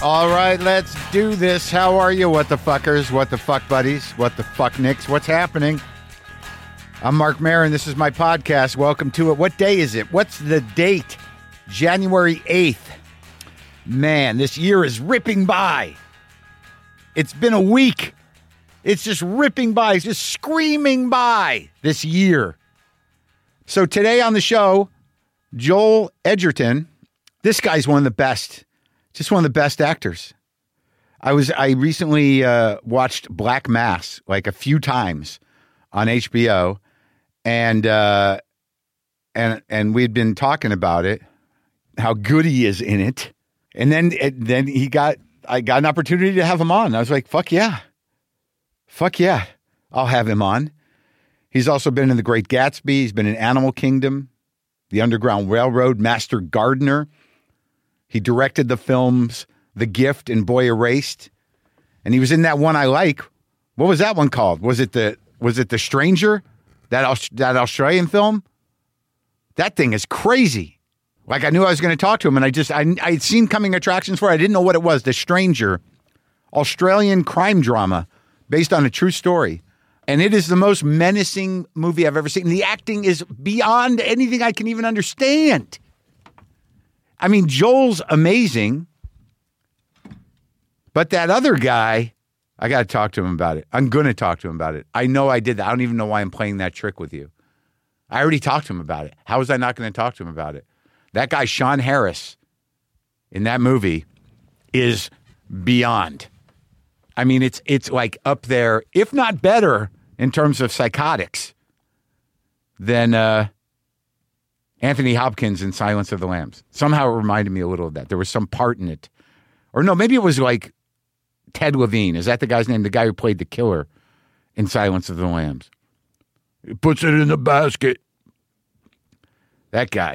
All right, let's do this. How are you, what the fuckers, what the fuck buddies, what the fuck nicks, what's happening? I'm Mark Maron. This is my podcast. Welcome to it. What day is it? What's the date? January 8th. Man, this year is ripping by. It's been a week. It's just ripping by. It's just screaming by this year. So today on the show, Joel Edgerton. This guy's one of the best. Just one of the best actors. I recently watched Black Mass like a few times on HBO, and we'd been talking about it, how good he is in it, and then I got an opportunity to have him on. I was like, fuck yeah, I'll have him on. He's also been in The Great Gatsby. He's been in Animal Kingdom, The Underground Railroad, Master Gardener. He directed the films The Gift and Boy Erased. And he was in that one I like. What was that one called? Was it The Stranger? That Australian film? That thing is crazy. Like, I knew I was going to talk to him, and I'd seen coming attractions for it. I didn't know what it was. The Stranger, Australian crime drama based on a true story. And it is the most menacing movie I've ever seen. The acting is beyond anything I can even understand. I mean, Joel's amazing, but that other guy, I got to talk to him about it. I'm going to talk to him about it. I know I did that. I don't even know why I'm playing that trick with you. I already talked to him about it. How was I not going to talk to him about it? That guy, Sean Harris, in that movie is beyond. I mean, it's like up there, if not better, in terms of psychotics than Anthony Hopkins in Silence of the Lambs. Somehow it reminded me a little of that. There was some part in it. Or no, maybe it was like Ted Levine. Is that the guy's name? The guy who played the killer in Silence of the Lambs. He puts it in the basket. That guy.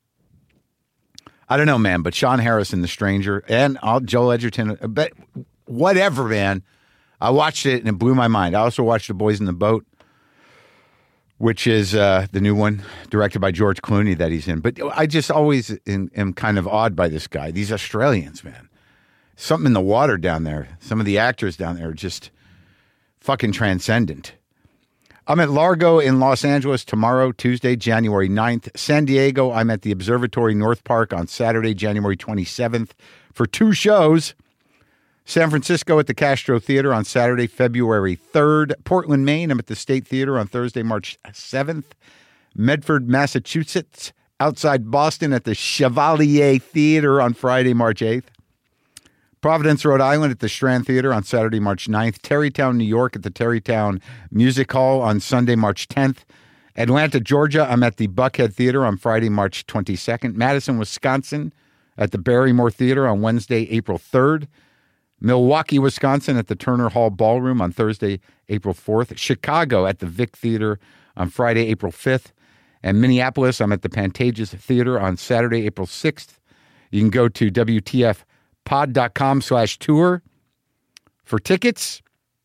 I don't know, man, but Sean Harris in The Stranger and Joel Edgerton. But whatever, man. I watched it and it blew my mind. I also watched The Boys in the Boat, which is the new one directed by George Clooney that he's in. But I just always am kind of awed by this guy. These Australians, man. Something in the water down there. Some of the actors down there are just fucking transcendent. I'm at Largo in Los Angeles tomorrow, Tuesday, January 9th. San Diego, I'm at the Observatory North Park on Saturday, January 27th for 2 shows. San Francisco at the Castro Theater on Saturday, February 3rd. Portland, Maine, I'm at the State Theater on Thursday, March 7th. Medford, Massachusetts, outside Boston at the Chevalier Theater on Friday, March 8th. Providence, Rhode Island at the Strand Theater on Saturday, March 9th. Terrytown, New York at the Terrytown Music Hall on Sunday, March 10th. Atlanta, Georgia, I'm at the Buckhead Theater on Friday, March 22nd. Madison, Wisconsin at the Barrymore Theater on Wednesday, April 3rd. Milwaukee, Wisconsin at the Turner Hall Ballroom on Thursday, April 4th. Chicago at the Vic Theater on Friday, April 5th. And Minneapolis, I'm at the Pantages Theater on Saturday, April 6th. You can go to WTFpod.com/tour for tickets.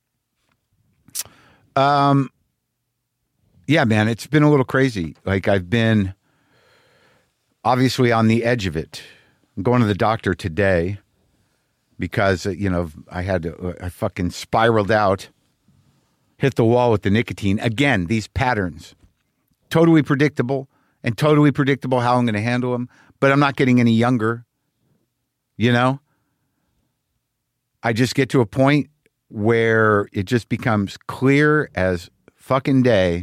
Yeah, man, it's been a little crazy. Like, I've been obviously on the edge of it. I'm going to the doctor today. Because, I fucking spiraled out, hit the wall with the nicotine. Again, these patterns, totally predictable how I'm going to handle them. But I'm not getting any younger, I just get to a point where it just becomes clear as fucking day,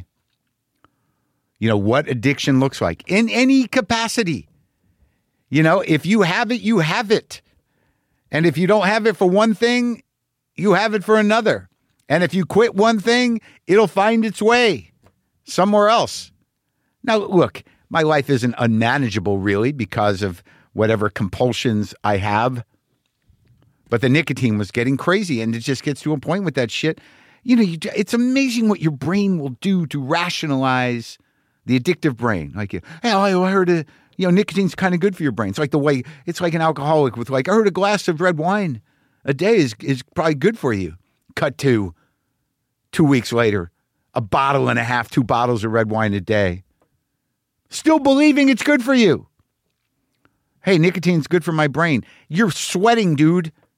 what addiction looks like in any capacity. If you have it, you have it. And if you don't have it for one thing, you have it for another. And if you quit one thing, it'll find its way somewhere else. Now, look, my life isn't unmanageable, really, because of whatever compulsions I have. But the nicotine was getting crazy, and it just gets to a point with that shit. It's amazing what your brain will do to rationalize the addictive brain. Like, hey, I heard nicotine's kind of good for your brain. It's like it's like an alcoholic with I heard a glass of red wine a day is probably good for you. Cut to 2 weeks later, a bottle and a half, 2 bottles of red wine a day. Still believing it's good for you. Hey, nicotine's good for my brain. You're sweating, dude.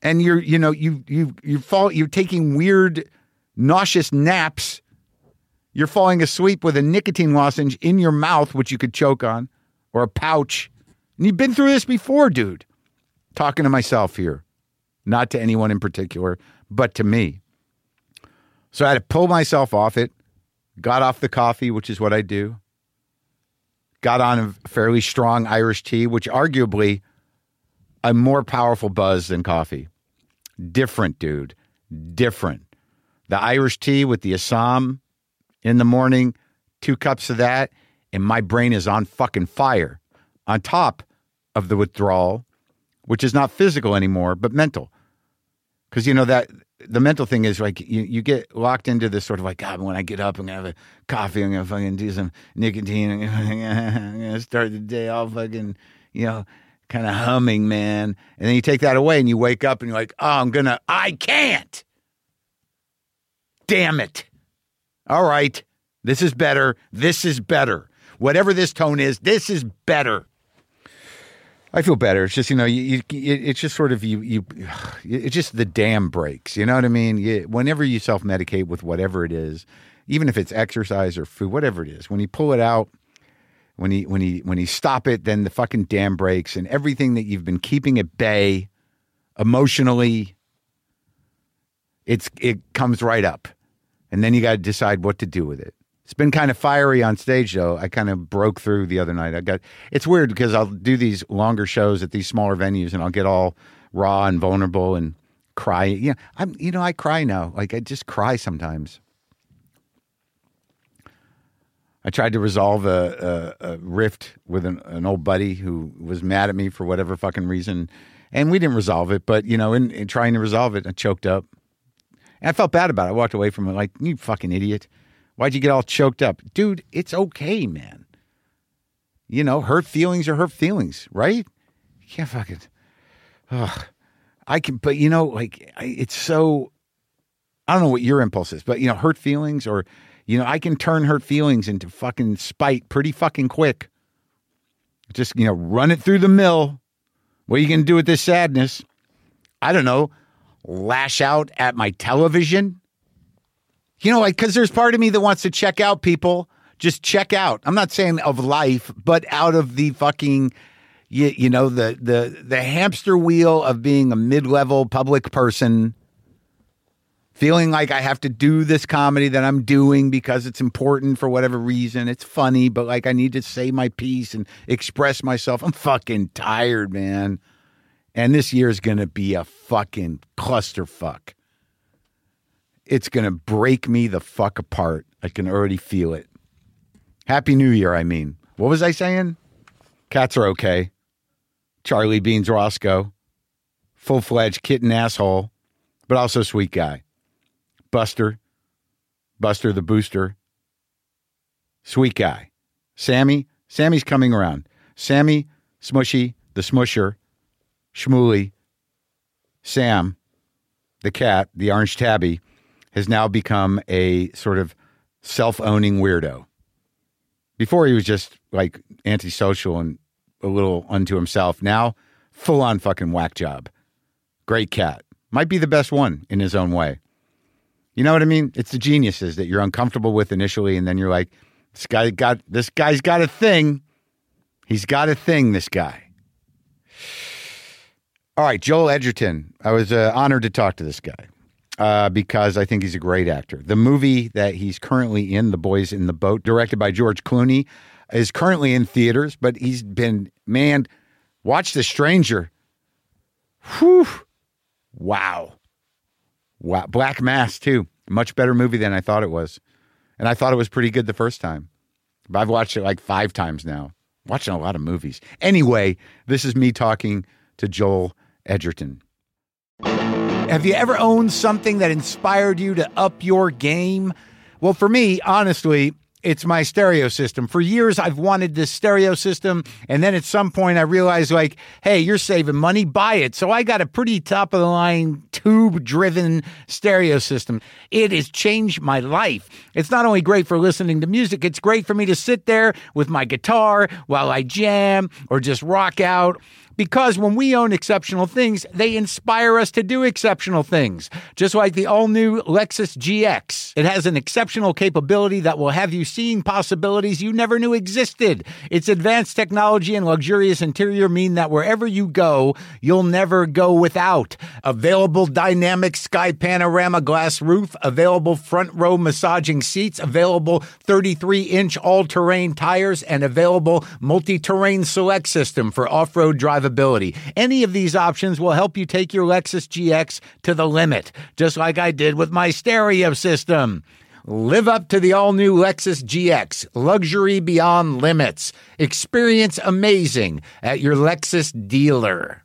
and you're taking weird, nauseous naps. You're falling asleep with a nicotine lozenge in your mouth, which you could choke on, or a pouch. And you've been through this before, dude. Talking to myself here, not to anyone in particular, but to me. So I had to pull myself off it, got off the coffee, which is what I do, got on a fairly strong Irish tea, which arguably a more powerful buzz than coffee. Different, dude. Different. The Irish tea with the Assam in the morning, 2 cups of that, and my brain is on fucking fire. On top of the withdrawal, which is not physical anymore, but mental. Because, that the mental thing is like you get locked into this sort of like, God, when I get up, I'm going to have a coffee, I'm going to fucking do some nicotine, I'm going to start the day all fucking, kind of humming, man. And then you take that away and you wake up and you're like, oh, I can't. Damn it. All right. This is better. This is better. Whatever this tone is, this is better. I feel better. It's just, it's just sort of it's just the dam breaks. You know what I mean? Whenever you self-medicate with whatever it is, even if it's exercise or food, whatever it is, when you pull it out, when you stop it, then the fucking dam breaks and everything that you've been keeping at bay emotionally, it comes right up. And then you got to decide what to do with it. It's been kind of fiery on stage, though. I kind of broke through the other night. It's weird because I'll do these longer shows at these smaller venues, and I'll get all raw and vulnerable and cry. I cry now. Like I just cry sometimes. I tried to resolve a rift with an old buddy who was mad at me for whatever fucking reason, and we didn't resolve it. But in trying to resolve it, I choked up, and I felt bad about it. I walked away from it like, you fucking idiot. Why'd you get all choked up? Dude, it's okay, man. Hurt feelings are hurt feelings, right? You can't fucking... I can, but it's so... I don't know what your impulse is, but, hurt feelings or, I can turn hurt feelings into fucking spite pretty fucking quick. Just, run it through the mill. What are you going to do with this sadness? I don't know. Lash out at my television? Because there's part of me that wants to check out people. Just check out. I'm not saying of life, but out of the fucking, the hamster wheel of being a mid-level public person, feeling like I have to do this comedy that I'm doing because it's important for whatever reason. It's funny, but like I need to say my piece and express myself. I'm fucking tired, man. And this year is going to be a fucking clusterfuck. It's going to break me the fuck apart. I can already feel it. Happy New Year, I mean. What was I saying? Cats are okay. Charlie Beans Roscoe. Full-fledged kitten asshole, but also sweet guy. Buster the Booster. Sweet guy. Sammy's coming around. Sammy, Smushy, the Smusher, Shmooly, Sam, the cat, the orange tabby, has now become a sort of self-owning weirdo. Before he was just like antisocial and a little unto himself. Now, full-on fucking whack job. Great cat. Might be the best one in his own way. You know what I mean? It's the geniuses that you're uncomfortable with initially, and then you're like, this guy's got a thing. He's got a thing, this guy. All right, Joel Edgerton. I was honored to talk to this guy. Because I think he's a great actor. The movie that he's currently in, The Boys in the Boat, directed by George Clooney, is currently in theaters, but he's been, watch The Stranger. Whew. Wow. Black Mass, too. Much better movie than I thought it was. And I thought it was pretty good the first time. But I've watched it like 5 times now. Watching a lot of movies. Anyway, this is me talking to Joel Edgerton. Have you ever owned something that inspired you to up your game? Well, for me, honestly, it's my stereo system. For years, I've wanted this stereo system, and then at some point I realized, like, hey, you're saving money, buy it. So I got a pretty top-of-the-line tube-driven stereo system. It has changed my life. It's not only great for listening to music, it's great for me to sit there with my guitar while I jam or just rock out. Because when we own exceptional things, they inspire us to do exceptional things. Just like the all-new Lexus GX. It has an exceptional capability that will have you seeing possibilities you never knew existed. Its advanced technology and luxurious interior mean that wherever you go, you'll never go without. Available dynamic sky panorama glass roof, available front row massaging seats, available 33-inch all-terrain tires, and available multi-terrain select system for off-road drivability. Any of these options will help you take your Lexus GX to the limit, just like I did with my stereo system. Live up to the all-new Lexus GX, luxury beyond limits. Experience amazing at your Lexus dealer.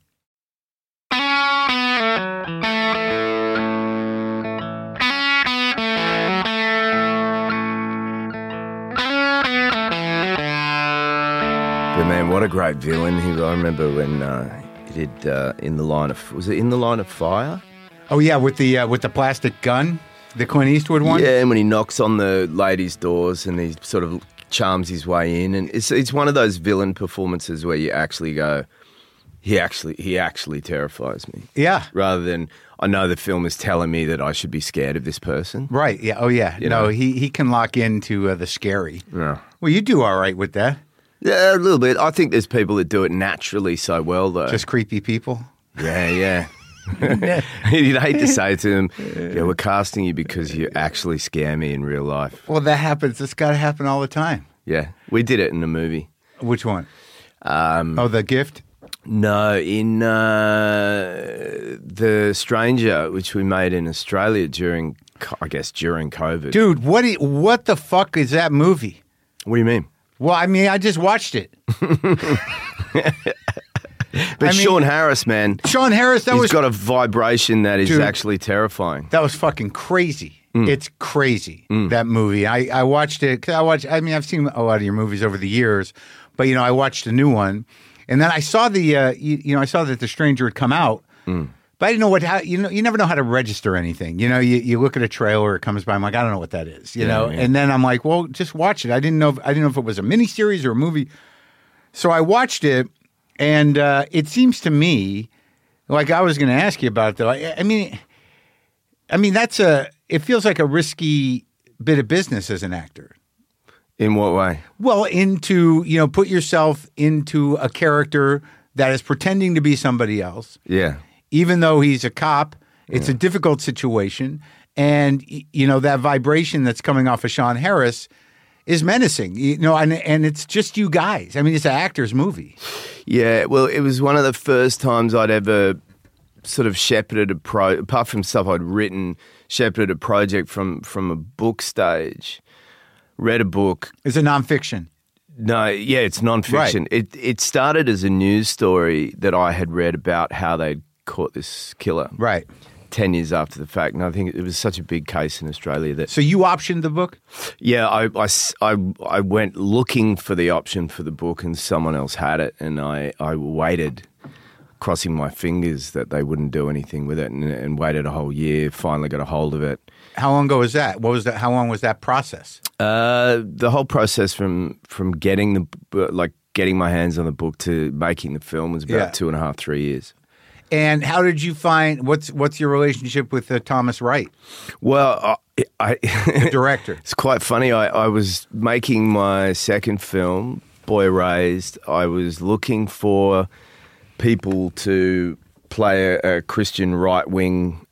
But man, what a great villain. I remember when he did In the Line of... Was it In the Line of Fire? Oh, yeah, with the plastic gun, the Clint Eastwood one? Yeah, and when he knocks on the ladies' doors and he sort of charms his way in. And it's one of those villain performances where you actually go, he actually terrifies me. Yeah. Rather than, I know the film is telling me that I should be scared of this person. Right, yeah. Oh, yeah. You know? He can lock into the scary. Yeah. Well, you do all right with that. Yeah, a little bit. I think there's people that do it naturally so well, though. Just creepy people? Yeah. You'd hate to say to them, yeah, we're casting you because you actually scare me in real life. Well, that happens. It's got to happen all the time. Yeah. We did it in the movie. Which one? The Gift? No, in The Stranger, which we made in Australia during COVID. Dude, what the fuck is that movie? What do you mean? Well, I mean, I just watched it. But Sean Harris, man. Sean Harris, he's got a vibration that is actually terrifying. That was fucking crazy. It's crazy, that movie. I watched it, I've seen a lot of your movies over the years, but, I watched a new one. And then I saw I saw that The Stranger had come out, but I didn't know you never know how to register anything. You look at a trailer, it comes by, I'm like, I don't know what that is, know? Yeah. And then I'm like, well, just watch it. I didn't know if it was a miniseries or a movie. So I watched it, and it seems to me, like I was going to ask you about it, though. I mean, it feels like a risky bit of business as an actor. In what way? Well, put yourself into a character that is pretending to be somebody else. Yeah. Even though he's a cop, it's a difficult situation. And, that vibration that's coming off of Sean Harris is menacing, and it's just you guys. I mean, it's an actor's movie. Yeah, well, it was one of the first times I'd ever sort of shepherded apart from stuff I'd written, shepherded a project from a book stage. Read a book. Is it nonfiction? No, yeah, it's nonfiction. Right. It started as a news story that I had read about how they'd caught this killer. Right. 10 years after the fact, and I think it was such a big case in Australia that... So you optioned the book? Yeah, I went looking for the option for the book, and someone else had it, and I waited, crossing my fingers that they wouldn't do anything with it, and waited a whole year, finally got a hold of it. How long ago was that? How long was that process? The whole process from getting getting my hands on the book to making the film was about 2.5, 3 years. And how did you find what's your relationship with Thomas Wright? Well, the director. It's quite funny. I was making my second film, Boy Erased. I was looking for people to play a Christian right-wing,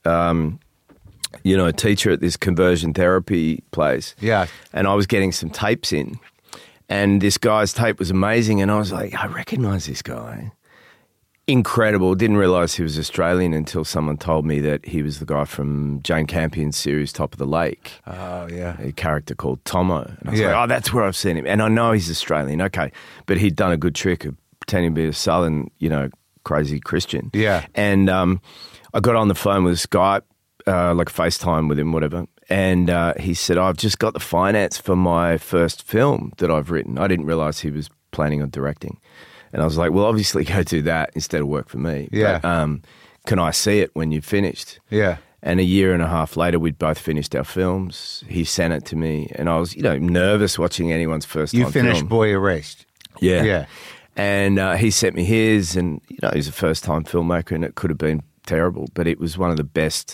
teacher at this conversion therapy place. Yeah. And I was getting some tapes in, and this guy's tape was amazing, and I was like, I recognize this guy. Incredible. Didn't realise he was Australian until someone told me that he was the guy from Jane Campion's series Top of the Lake. Oh, yeah. A character called Tomo. And I was like, that's where I've seen him. And I know he's Australian, okay. But he'd done a good trick of pretending to be a Southern, crazy Christian. Yeah. And I got on the phone with Skype, FaceTime with him, whatever. And he said, I've just got the finance for my first film that I've written. I didn't realise he was planning on directing. And I was like, well, obviously go do that instead of work for me. Yeah. But, can I see it when you've finished? Yeah. And a year and a half later, we'd both finished our films. He sent it to me. And I was, nervous watching anyone's first time You finished film. Boy Erased. Yeah. Yeah. And he sent me his, and he's a first-time filmmaker, and it could have been terrible, but it was one of the best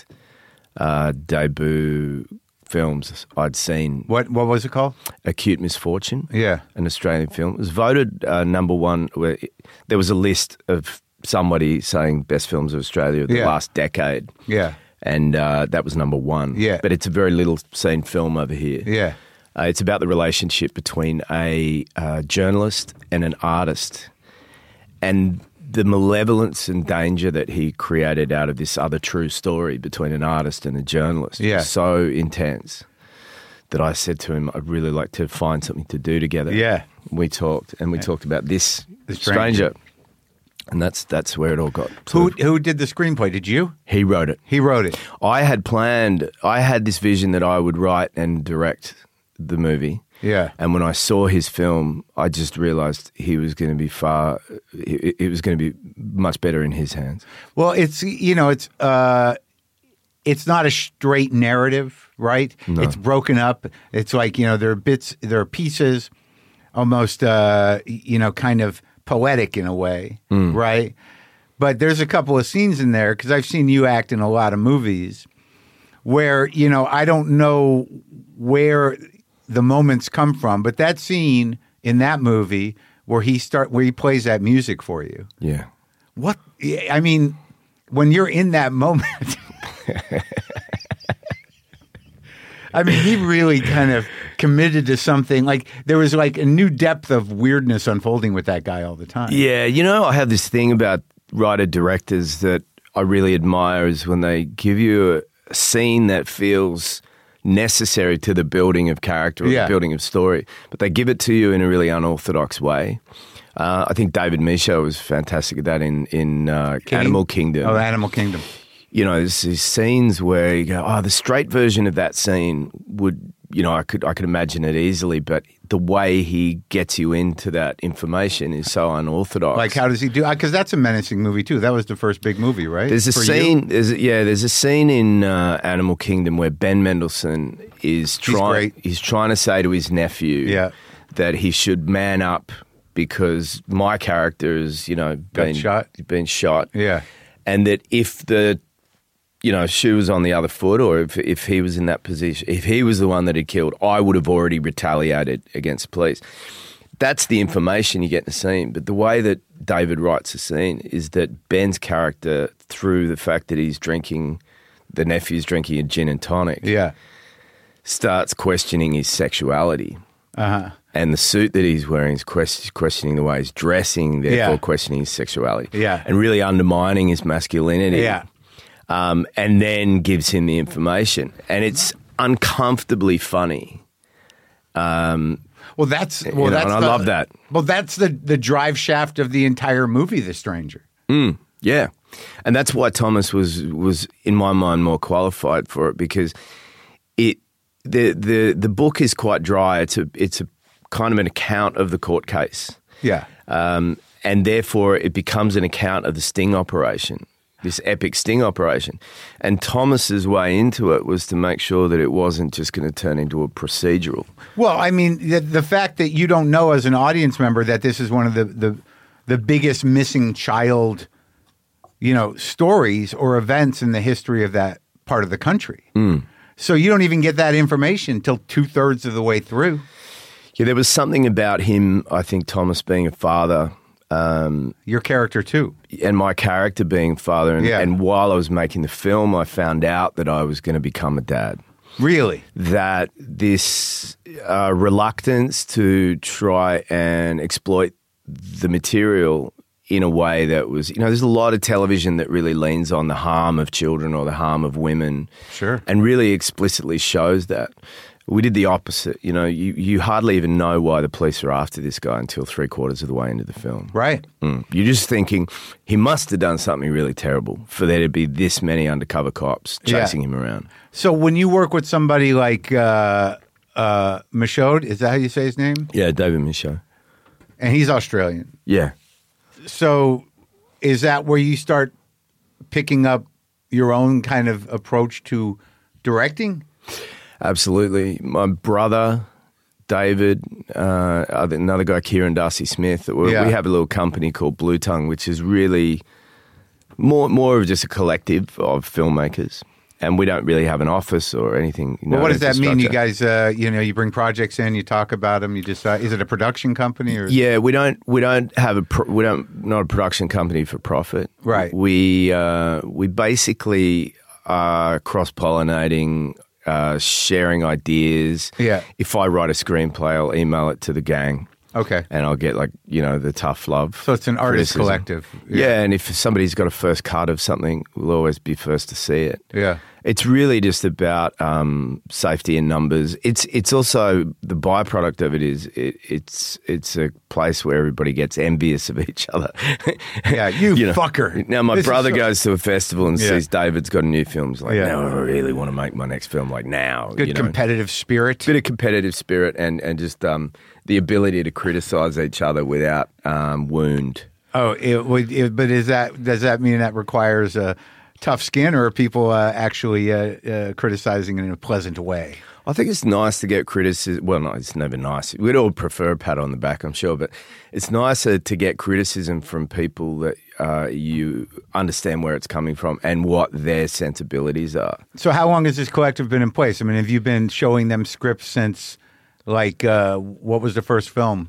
debut films I'd seen. What was it called? Acute Misfortune. Yeah. An Australian film. It was voted number one. There was a list of somebody saying best films of Australia of the last decade. Yeah. And that was number one. Yeah. But it's a very little seen film over here. Yeah. It's about the relationship between a journalist and an artist, and the malevolence and danger that he created out of this other true story between an artist and a journalist was so intense that I said to him, I'd really like to find something to do together. Yeah. We talked, and we talked about this stranger. And that's where it all got. Who did the screenplay? Did you? He wrote it. He wrote it. I had this vision that I would write and direct the movie. Yeah. And when I saw his film, I just realized he was going to be it was going to be much better in his hands. Well, it's not a straight narrative, right? No. It's broken up. It's like, there are pieces, almost, kind of poetic in a way, right? But there's a couple of scenes in there, because I've seen you act in a lot of movies where, I don't know where the moments come from, but that scene in that movie where he plays that music for you. Yeah. What, I mean, when you're in that moment, I mean, he really kind of committed to something. Like, there was like a new depth of weirdness unfolding with that guy all the time. Yeah, I have this thing about writer-directors that I really admire, is when they give you a scene that feels necessary to the building of character or the building of story, but they give it to you in a really unorthodox way. I think David Michôd was fantastic at that in Animal Kingdom. Oh, Animal Kingdom. There's these scenes where you go, the straight version of that scene would, I could imagine it easily, but the way he gets you into that information is so unorthodox. Like, how does he do? Because that's a menacing movie too. That was the first big movie, right? There's a scene. There's a scene in Animal Kingdom where Ben Mendelsohn is trying to say to his nephew that he should man up because my character is, been shot. Yeah, and that if the shoe was on the other foot, or if he was in that position, if he was the one that had killed, I would have already retaliated against the police. That's the information you get in the scene. But the way that David writes the scene is that Ben's character, through the fact that the nephew's drinking a gin and tonic, starts questioning his sexuality. Uh-huh. And the suit that he's wearing is questioning the way he's dressing, therefore questioning his sexuality. Yeah. And really undermining his masculinity. Yeah. And then gives him the information, and it's uncomfortably funny. I love that. Well, that's the drive shaft of the entire movie, The Stranger. Yeah, and that's why Thomas was in my mind more qualified for it, because the book is quite dry. It's a kind of an account of the court case. Yeah, and therefore it becomes an account of the sting operation. This epic sting operation. And Thomas's way into it was to make sure that it wasn't just going to turn into a procedural. Well, I mean, the fact that you don't know as an audience member that this is one of the biggest missing child, stories or events in the history of that part of the country. So you don't even get that information till 2/3 of the way through. Yeah, there was something about him, I think, Thomas being a father. Your character too. And my character being father. And while I was making the film, I found out that I was going to become a dad. Really? That this reluctance to try and exploit the material in a way that was, there's a lot of television that really leans on the harm of children or the harm of women. Sure. And really explicitly shows that. We did the opposite. You hardly even know why the police are after this guy until 3/4 of the way into the film. Right. You're just thinking he must have done something really terrible for there to be this many undercover cops chasing him around. So when you work with somebody like Michôd, is that how you say his name? Yeah, David Michôd. And he's Australian. Yeah. So is that where you start picking up your own kind of approach to directing? Absolutely. My brother David, another guy, Kieran Darcy Smith. We have a little company called Blue Tongue, which is really more of just a collective of filmmakers. And we don't really have an office or anything. Well, what does that mean? You guys, you bring projects in, you talk about them. You just is it a production company or? Yeah, we not a production company for profit. Right. We basically are cross pollinating, sharing ideas. Yeah. If I write a screenplay, I'll email it to the gang. Okay. And I'll get the tough love. So it's an artist criticism. collective. Yeah, and if somebody's got a first cut of something, we'll always be first to see it. Yeah. It's really just about safety in numbers. It's also the byproduct of it is it's a place where everybody gets envious of each other. Yeah, you fucker. Now my brother goes to a festival and sees David's got a new film. He's like, no, I really want to make my next film like now. Good competitive spirit. Bit of competitive spirit and just the ability to criticize each other without wound. Oh, but does that mean that requires a tough skin, or are people actually criticizing in a pleasant way? I think it's nice to get criticism. Well, no, it's never nice. We'd all prefer a pat on the back, I'm sure, but it's nicer to get criticism from people that you understand where it's coming from and what their sensibilities are. So how long has this collective been in place? I mean, have you been showing them scripts since, what was the first film?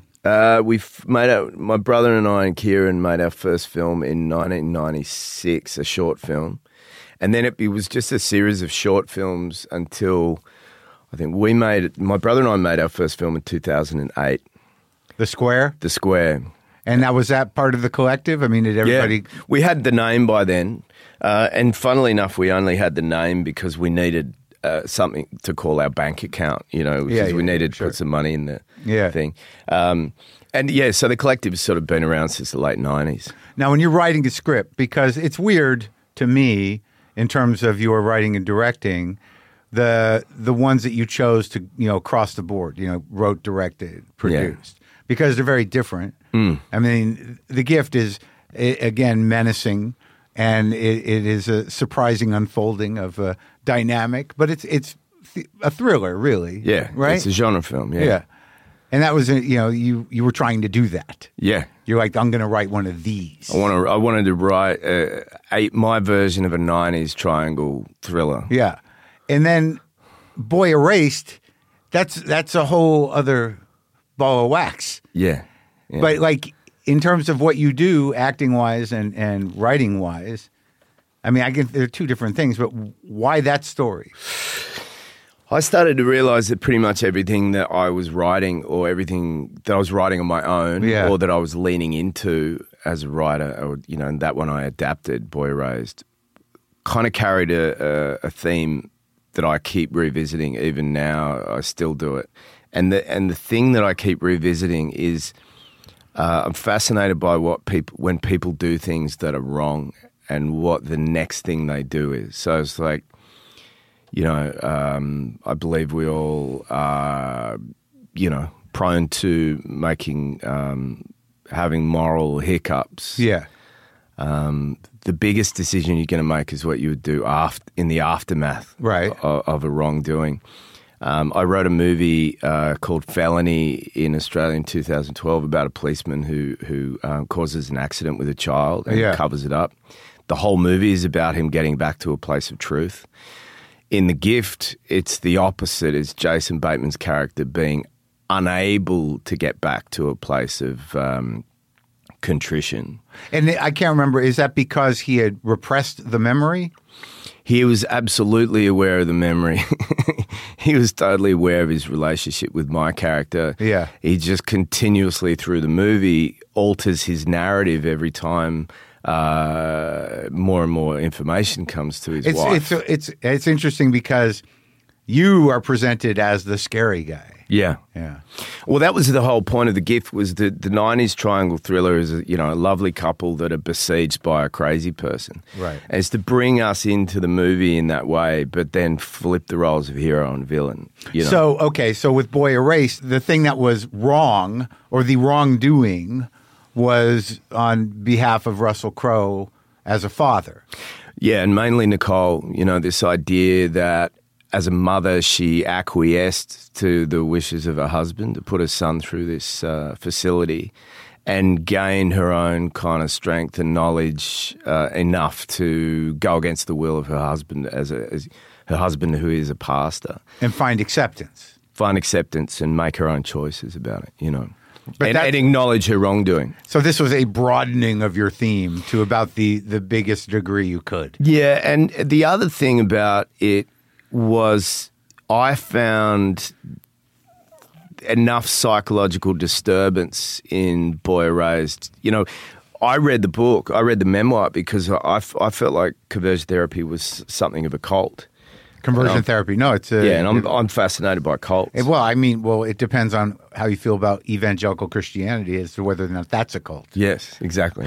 My brother and I and Kieran made our first film in 1996, a short film. And then it was just a series of short films until I think my brother and I made our first film in 2008. The Square? The Square. And now, was that part of the collective? I mean, did everybody... Yeah, we had the name by then. And funnily enough, we only had the name because we needed something to call our bank account, because we needed to put some money in the thing. So the collective has sort of been around since the late 90s. Now, when you're writing a script, because it's weird to me in terms of your writing and directing, the ones that you chose to, across the board, wrote, directed, produced, because they're very different. I mean, The Gift is, again, menacing, and it is a surprising unfolding of a dynamic, but it's a thriller, really. Yeah, right. It's a genre film. Yeah, and that was you were trying to do that. Yeah, you're like, I'm going to write one of these. I wanted to write my version of a '90s triangle thriller. Yeah, and then Boy Erased, that's a whole other ball of wax. Yeah. But in terms of what you do, acting wise and writing wise, I mean, they're two different things. But why that story? I started to realize that pretty much everything that I was writing, or everything that I was writing on my own, or that I was leaning into as a writer, or and that one I adapted, Boy Erased, kind of carried a theme that I keep revisiting. Even now, I still do it. And the thing that I keep revisiting is I'm fascinated by when people do things that are wrong and what the next thing they do is. So it's like, I believe we all are, prone to making, having moral hiccups. Yeah. The biggest decision you're going to make is what you would do in the aftermath of a wrongdoing. I wrote a movie called Felony in Australia in 2012 about a policeman who causes an accident with a child and covers it up. The whole movie is about him getting back to a place of truth. In The Gift, it's the opposite. It's Jason Bateman's character being unable to get back to a place of contrition. And I can't remember, is that because he had repressed the memory? He was absolutely aware of the memory. He was totally aware of his relationship with my character. Yeah. He just continuously through the movie alters his narrative every time more and more information comes to his wife. It's interesting because you are presented as the scary guy. Yeah. Yeah. Well, that was the whole point of The Gift, was the 90s triangle thriller is, a lovely couple that are besieged by a crazy person. Right. And it's to bring us into the movie in that way, but then flip the roles of hero and villain. So with Boy Erased, the thing that was wrong or the wrongdoing was on behalf of Russell Crowe as a father. Yeah, and mainly Nicole, this idea that as a mother, she acquiesced to the wishes of her husband to put her son through this facility and gain her own kind of strength and knowledge enough to go against the will of her husband as her husband, who is a pastor. And find acceptance. Find acceptance and make her own choices about it, you know. But and acknowledge her wrongdoing. So this was a broadening of your theme to about the biggest degree you could. Yeah, and the other thing about it was I found enough psychological disturbance in Boy Erased. You know, I read the book, I read the memoir because I felt like conversion therapy was something of a cult. Conversion therapy. No, it's and I'm fascinated by cults. It depends on how you feel about evangelical Christianity as to whether or not that's a cult. Yes, exactly.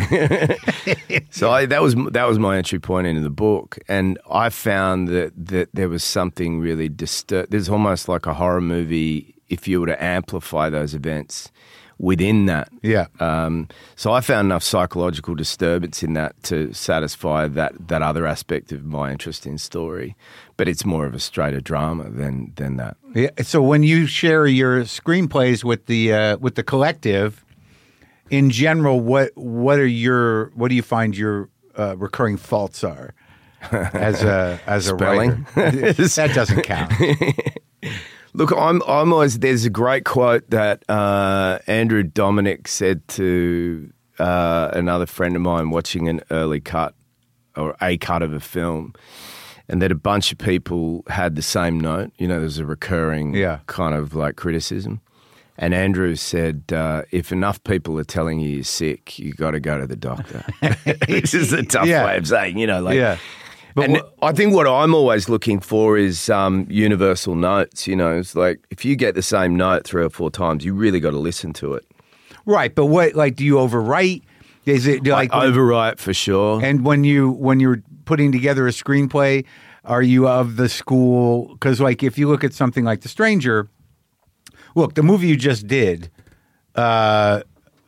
So that was my entry point into the book, and I found that there was something really there's almost like a horror movie if you were to amplify those events within that. Yeah. So I found enough psychological disturbance in that to satisfy that other aspect of my interest in story. But it's more of a straighter drama than that. Yeah. So when you share your screenplays with the collective, in general, what do you find your recurring faults are as a Spelling? writer? That doesn't count. Look, I'm always. There's a great quote that Andrew Dominic said to another friend of mine watching an early cut or a cut of a film, and that a bunch of people had the same note. You know, there's a recurring kind of like criticism. And Andrew said, if enough people are telling you you're sick, you got to go to the doctor. Which is a tough way of saying, you know, like. Yeah. But I think what I'm always looking for is universal notes. You know, it's like if you get the same note 3 or 4 times, you really got to listen to it. Right, but what do you overwrite? Is it like overwrite for sure? And when you're putting together a screenplay, are you of the school? Because like if you look at something like The Stranger, look, the movie you just did, the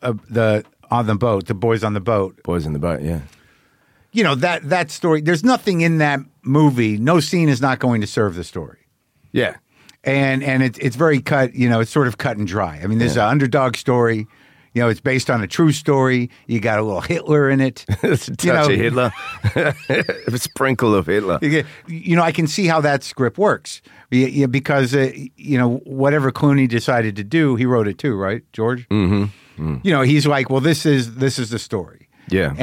Boys on the Boat, yeah. You know, that story, there's nothing in that movie, no scene is not going to serve the story. Yeah. And it's very cut, you know, it's sort of cut and dry. I mean, there's an underdog story, you know, it's based on a true story. You got a little Hitler in it. It's a touch of Hitler. A sprinkle of Hitler. You know, I can see how that script works because, you know, whatever Clooney decided to do, he wrote it too, right, George? Mm-hmm. You know, he's like, well, this is the story. Yeah.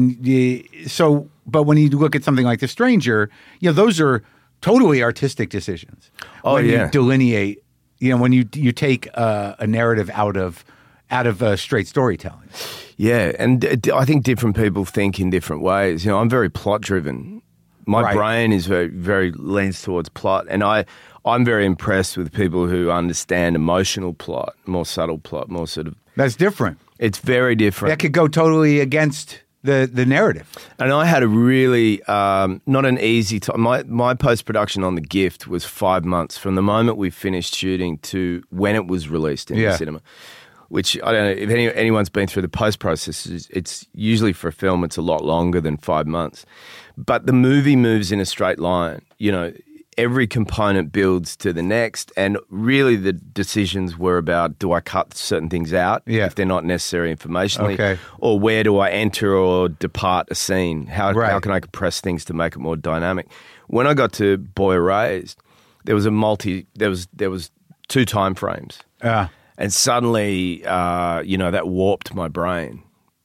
So, but when you look at something like The Stranger, you know, those are totally artistic decisions. When you delineate, you know, when you take a narrative out of straight storytelling. Yeah, and I think different people think in different ways. You know, I'm very plot driven. My brain is very, very leans towards plot, and I'm very impressed with people who understand emotional plot, more subtle plot, more sort of. That's different. It's very different. That could go totally against the narrative. And I had a really not an easy time. My post-production on The Gift was 5 months from the moment we finished shooting to when it was released in the cinema. Which I don't know if anyone's been through the post process. It's usually for a film it's a lot longer than 5 months, but the movie moves in a straight line. You know, every component builds to the next, and really the decisions were about: do I cut certain things out if they're not necessary informationally, or where do I enter or depart a scene? How can I compress things to make it more dynamic? When I got to Boy Erased, there was there was 2 time frames. And suddenly, you know, that warped my brain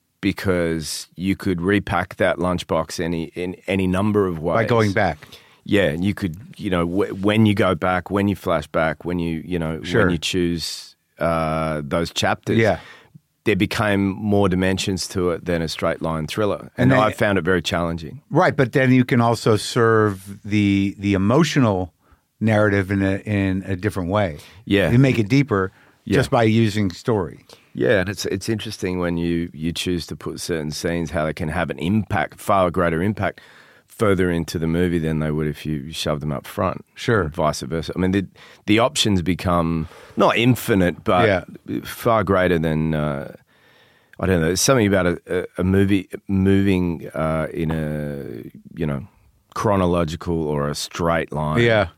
because you could repack that lunchbox in any number of ways. By going back. Yeah, and you could, you know, when you go back, when you flash back, when you when you choose those chapters, there became more dimensions to it than a straight line thriller. And I found it very challenging. Right, but then you can also serve the emotional narrative in a different way. Yeah. You make it deeper. Just by using story. Yeah, and it's interesting when you choose to put certain scenes, how they can have an impact, far greater impact, further into the movie than they would if you shove them up front. Sure. And vice versa. I mean, the options become not infinite, but far greater than, I don't know, there's something about a movie moving in a, you know, chronological or a straight line. Yeah.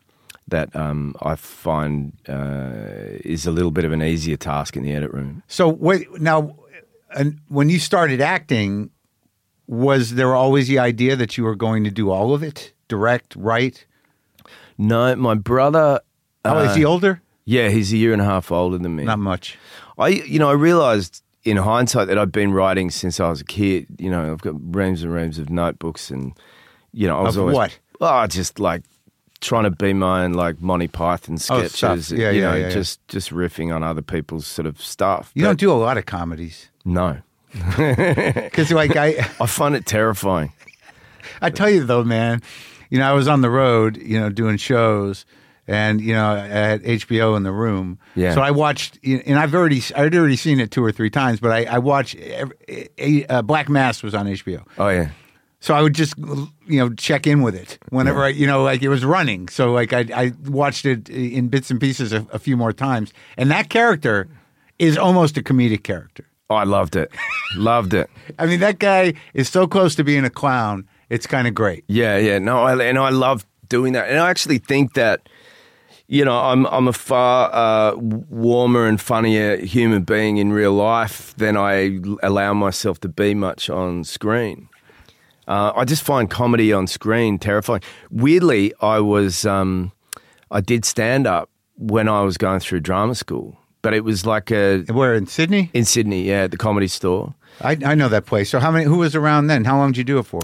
that I find is a little bit of an easier task in the edit room. So now, when you started acting, was there always the idea that you were going to do all of it? Direct, write? No, my brother... Is he older? Yeah, he's a year and a half older than me. Not much. I realized in hindsight that I've been writing since I was a kid. I've got reams and reams of notebooks, and I was always what? Oh, just like trying to be my own like Monty Python sketches. Stuff. Yeah. Just riffing on other people's sort of stuff. You don't do a lot of comedies. No, because I find it terrifying. I tell you though, man, I was on the road, doing shows. And at HBO in the room, yeah. So I watched, and I'd already seen it 2 or 3 times. But I watched Black Mass was on HBO. Oh yeah. So I would just check in with it whenever it was running. So like I watched it in bits and pieces a few more times, and that character is almost a comedic character. Oh, I loved it, loved it. I mean, that guy is so close to being a clown. It's kind of great. Yeah. No, I love doing that, and I actually think that. I'm a far warmer and funnier human being in real life than I allow myself to be much on screen. I just find comedy on screen terrifying. Weirdly, I did stand up when I was going through drama school, but it was like Where, in Sydney? In Sydney, yeah, at the Comedy Store. I know that place. So who was around then? How long did you do it for?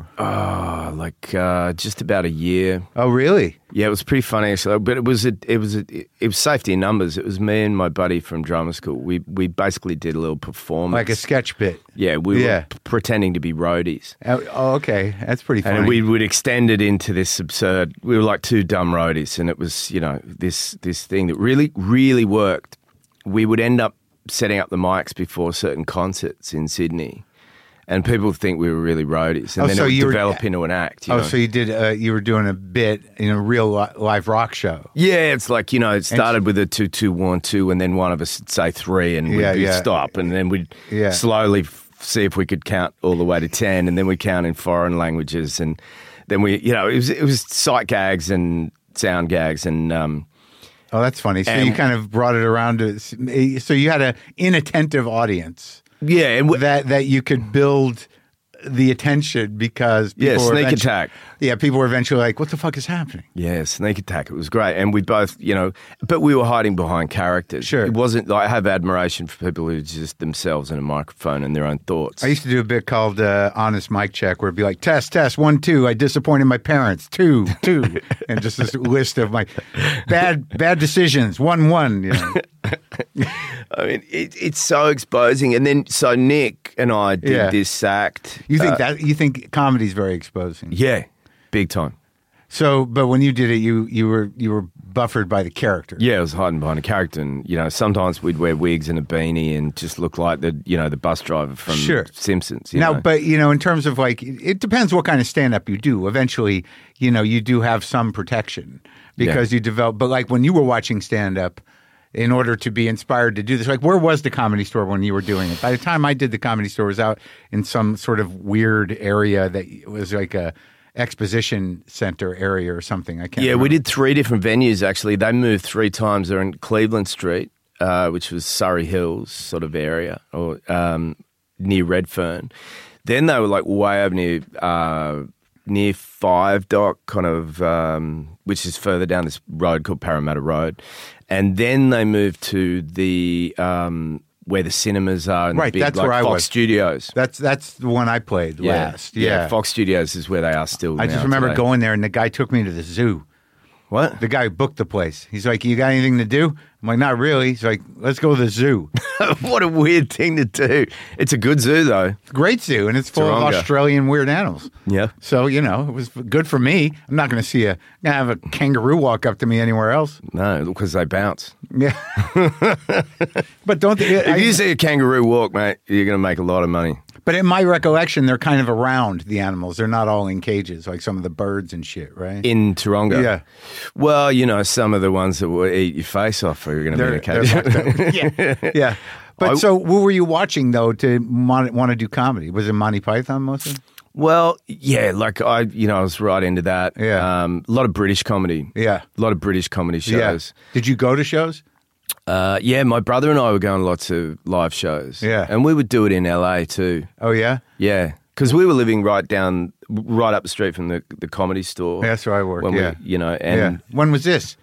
Just about a year. Oh, really? Yeah, it was pretty funny actually. But it was safety in numbers. It was me and my buddy from drama school. We basically did a little performance, like a sketch bit. Yeah, we were pretending to be roadies. Oh, okay, that's pretty funny. And we would extend it into this absurd. We were like 2 dumb roadies, and it was this thing that really really worked. We would end up setting up the mics before certain concerts in Sydney, and people think we were really roadies, and then it would develop into an act. So you did. You were doing a bit in a real live rock show. Yeah, it's like it started with a 2-2-1-2, and then one of us would say 3, and we'd stop, and then we'd slowly see if we could count all the way to 10, and then we'd count in foreign languages, and then it was sight gags and sound gags and. Oh, that's funny. So you kind of brought it around to. So you had an inattentive audience. Yeah, and that you could build the attention because people sneak attack. Yeah, people were eventually like, "What the fuck is happening?" Yeah, sneak attack. It was great, and we both, but we were hiding behind characters. Sure, it wasn't. I have admiration for people who just themselves and a microphone and their own thoughts. I used to do a bit called Honest Mic Check, where it'd be like, "Test, 1, 2. I disappointed my parents. 2, 2," and just this list of my bad decisions. 1, 1. I mean, it's so exposing. And then, so Nick and I did this act. You think comedy's very exposing? Yeah, big time. So, but when you did it, you were buffered by the character. Yeah, I was hiding behind a character, and sometimes we'd wear wigs and a beanie and just look like the bus driver from Simpsons. But in terms of like, it depends what kind of stand-up you do. Eventually, you do have some protection because you develop. But like when you were watching stand-up, in order to be inspired to do this, like where was the Comedy Store when you were doing it? By the time I did the Comedy Store, it was out in some sort of weird area that was like a exposition center area or something. I can't remember. We did 3 different venues actually. They moved 3 times. They're in Cleveland Street, which was Surrey Hills sort of area, or near Redfern. Then they were like way over near 5 Dock, kind of, which is further down this road called Parramatta Road. And then they moved to the where the cinemas are, and right. That's where I Fox was. Studios. That's the one I played last. Yeah, Fox Studios is where they are still. I just remember going there, and the guy took me to the zoo. What? The guy who booked the place. He's like, "You got anything to do?" I'm like, "Not really." He's like, "Let's go to the zoo." What a weird thing to do. It's a good zoo, though. Great zoo, and it's full of Australian weird animals. Yeah. So, it was good for me. I'm not going to have a kangaroo walk up to me anywhere else. No, because they bounce. Yeah. But if you see a kangaroo walk, mate, you're going to make a lot of money. But in my recollection, they're kind of around the animals. They're not all in cages, like some of the birds and shit, right? In Taronga? Yeah. Well, some of the ones that will eat your face off are going to be in a cage. Yeah. But so what were you watching, though, to want to do comedy? Was it Monty Python mostly? Well, yeah, like I was right into that. Yeah. A lot of British comedy. Yeah. A lot of British comedy shows. Yeah. Did you go to shows? Yeah, my brother and I were going to lots of live shows. Yeah. And we would do it in LA too. Oh, yeah? Yeah. Because we were living right up the street from the Comedy Store. Yeah, that's where I worked, when yeah. And When was this?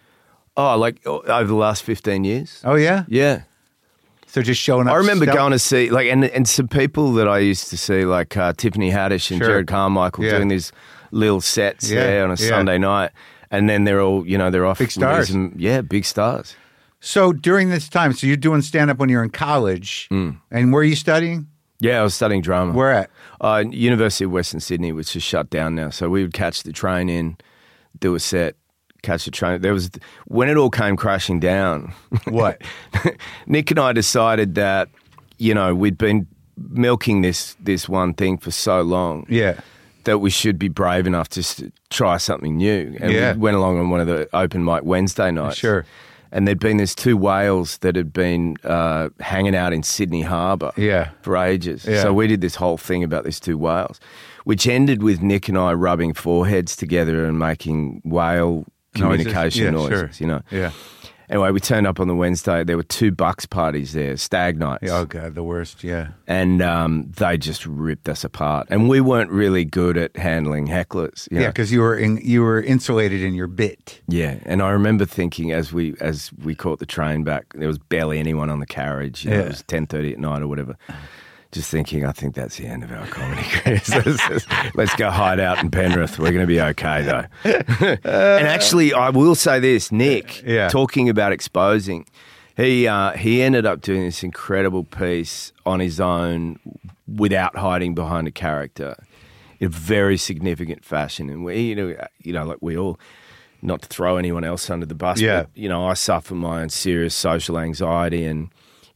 over the last 15 years. Oh, yeah? Yeah. So just showing up. I remember stuff? going to see, like, and some people that I used to see, like Tiffany Haddish and Sure. Jared Carmichael, Yeah. doing these little sets Yeah, there on a yeah. Sunday night. And then they're all, they're off. Big stars. Big stars. So during this time, so you're doing stand-up when you're in college. And where are you studying? Yeah, I was studying drama. Where at? University of Western Sydney, which is shut down now. So we would catch the train in, do a set, catch the train. When it all came crashing down. What? Nick and I decided that, we'd been milking this one thing for so long. Yeah. That we should be brave enough to try something new. And Yeah. we went along on one of the open mic Wednesday nights. Sure. And there'd been these two whales that had been hanging out in Sydney Harbour Yeah. for ages. Yeah. So we did this whole thing about these two whales, which ended with Nick and I rubbing foreheads together and making whale communication noises, Sure. Yeah. Anyway, we turned up on the Wednesday. There were two Bucks parties there, stag nights. Oh, God, the worst, yeah. And they just ripped us apart. And we weren't really good at handling hecklers. Yeah, because you were insulated in your bit. Yeah, and I remember thinking as we caught the train back, there was barely anyone on the carriage. It was 10:30 at night or whatever. Just thinking, I think that's the end of our comedy careers. Let's go hide out in Penrith. We're going to be okay, though. And actually, I will say this, Nick, talking about exposing, he ended up doing this incredible piece on his own without hiding behind a character in a very significant fashion. And we, like we all, not to throw anyone else under the bus, but, I suffer my own serious social anxiety and,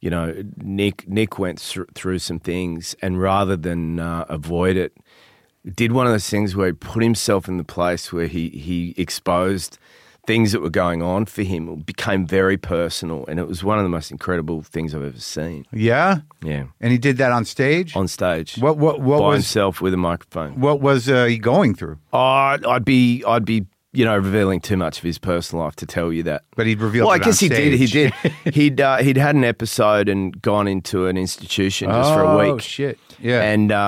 Nick went through some things, and rather than avoid it, did one of those things where he put himself in the place where he exposed things that were going on for him. It became very personal, and it was one of the most incredible things I've ever seen. Yeah? Yeah. And he did that on stage? On stage. What by was himself with a microphone. What was he going through? I'd be revealing too much of his personal life to tell you that. But he'd revealed Well, it I guess on he stage. did. He'd had an episode and gone into an institution just for a week. Oh, shit. Yeah.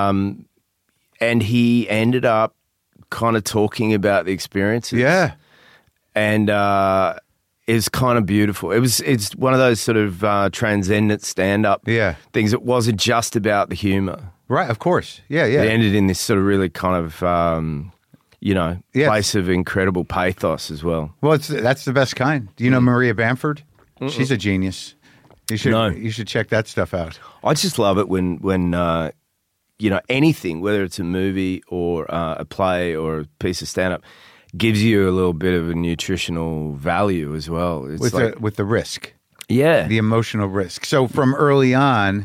And he ended up kind of talking about the experiences. Yeah. And it's kind of beautiful. It's one of those sort of transcendent stand-up things. It wasn't just about the humor. Right, of course. Yeah, yeah. It ended in this sort of really kind of... place of incredible pathos as well. Well, that's the best kind. Do you know Maria Bamford? She's a genius. You should check that stuff out. I just love it when anything, whether it's a movie or a play or a piece of stand-up, gives you a little bit of a nutritional value as well. It's with the risk. Yeah. The emotional risk. So from early on,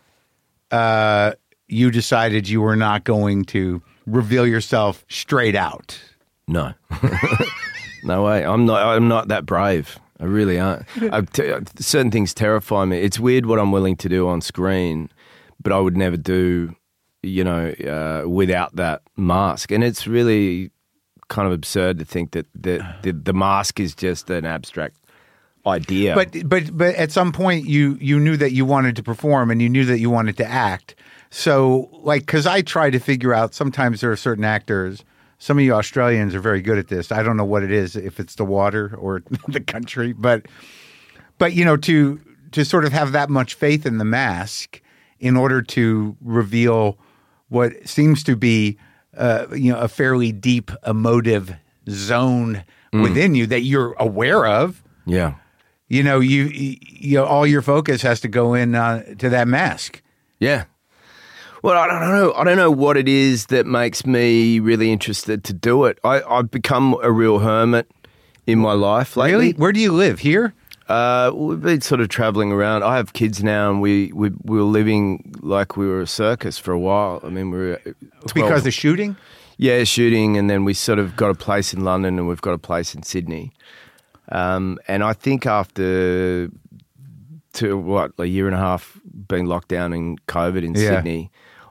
you decided you were not going to reveal yourself straight out. No. No way. I'm not that brave. I really aren't. Certain things terrify me. It's weird what I'm willing to do on screen, but I would never do, without that mask. And it's really kind of absurd to think that the mask is just an abstract idea. But at some point you knew that you wanted to perform and you knew that you wanted to act. So, because I try to figure out, sometimes there are certain actors, some of you Australians are very good at this. I don't know what it is, if it's the water or the country, but to sort of have that much faith in the mask in order to reveal what seems to be, a fairly deep emotive zone within you that you're aware of. Yeah. You all your focus has to go in to that mask. Yeah. Well, I don't know what it is that makes me really interested to do it. I've become a real hermit in my life lately. Really? Where do you live? Here? We've been sort of traveling around. I have kids now, and we were living like we were a circus for a while. I mean, we were 12. Because of shooting? Yeah, shooting, and then we sort of got a place in London, and we've got a place in Sydney. And I think after a year and a half being locked down in COVID in Sydney,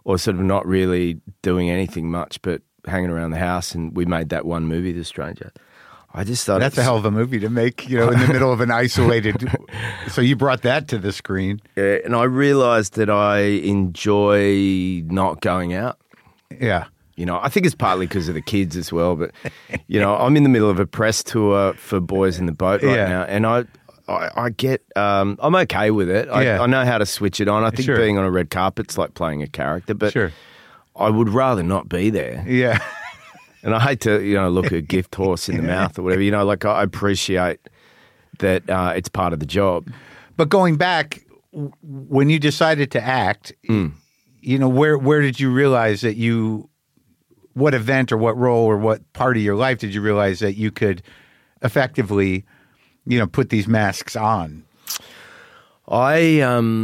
or sort of not really doing anything much but hanging around the house, and we made that one movie, The Stranger. I just thought That's a hell of a movie to make, in the middle of an isolated. So you brought that to the screen. Yeah, and I realised that I enjoy not going out. Yeah. I think it's partly because of the kids as well, but, I'm in the middle of a press tour for Boys in the Boat right now, and I get, I'm okay with it. I know how to switch it on. I think being on a red carpet's like playing a character, but I would rather not be there. Yeah. And I hate to, look a gift horse in the mouth or whatever. I appreciate that it's part of the job. But going back, when you decided to act, where did you realize that what event or what role or what part of your life did you realize that you could effectively, put these masks on? I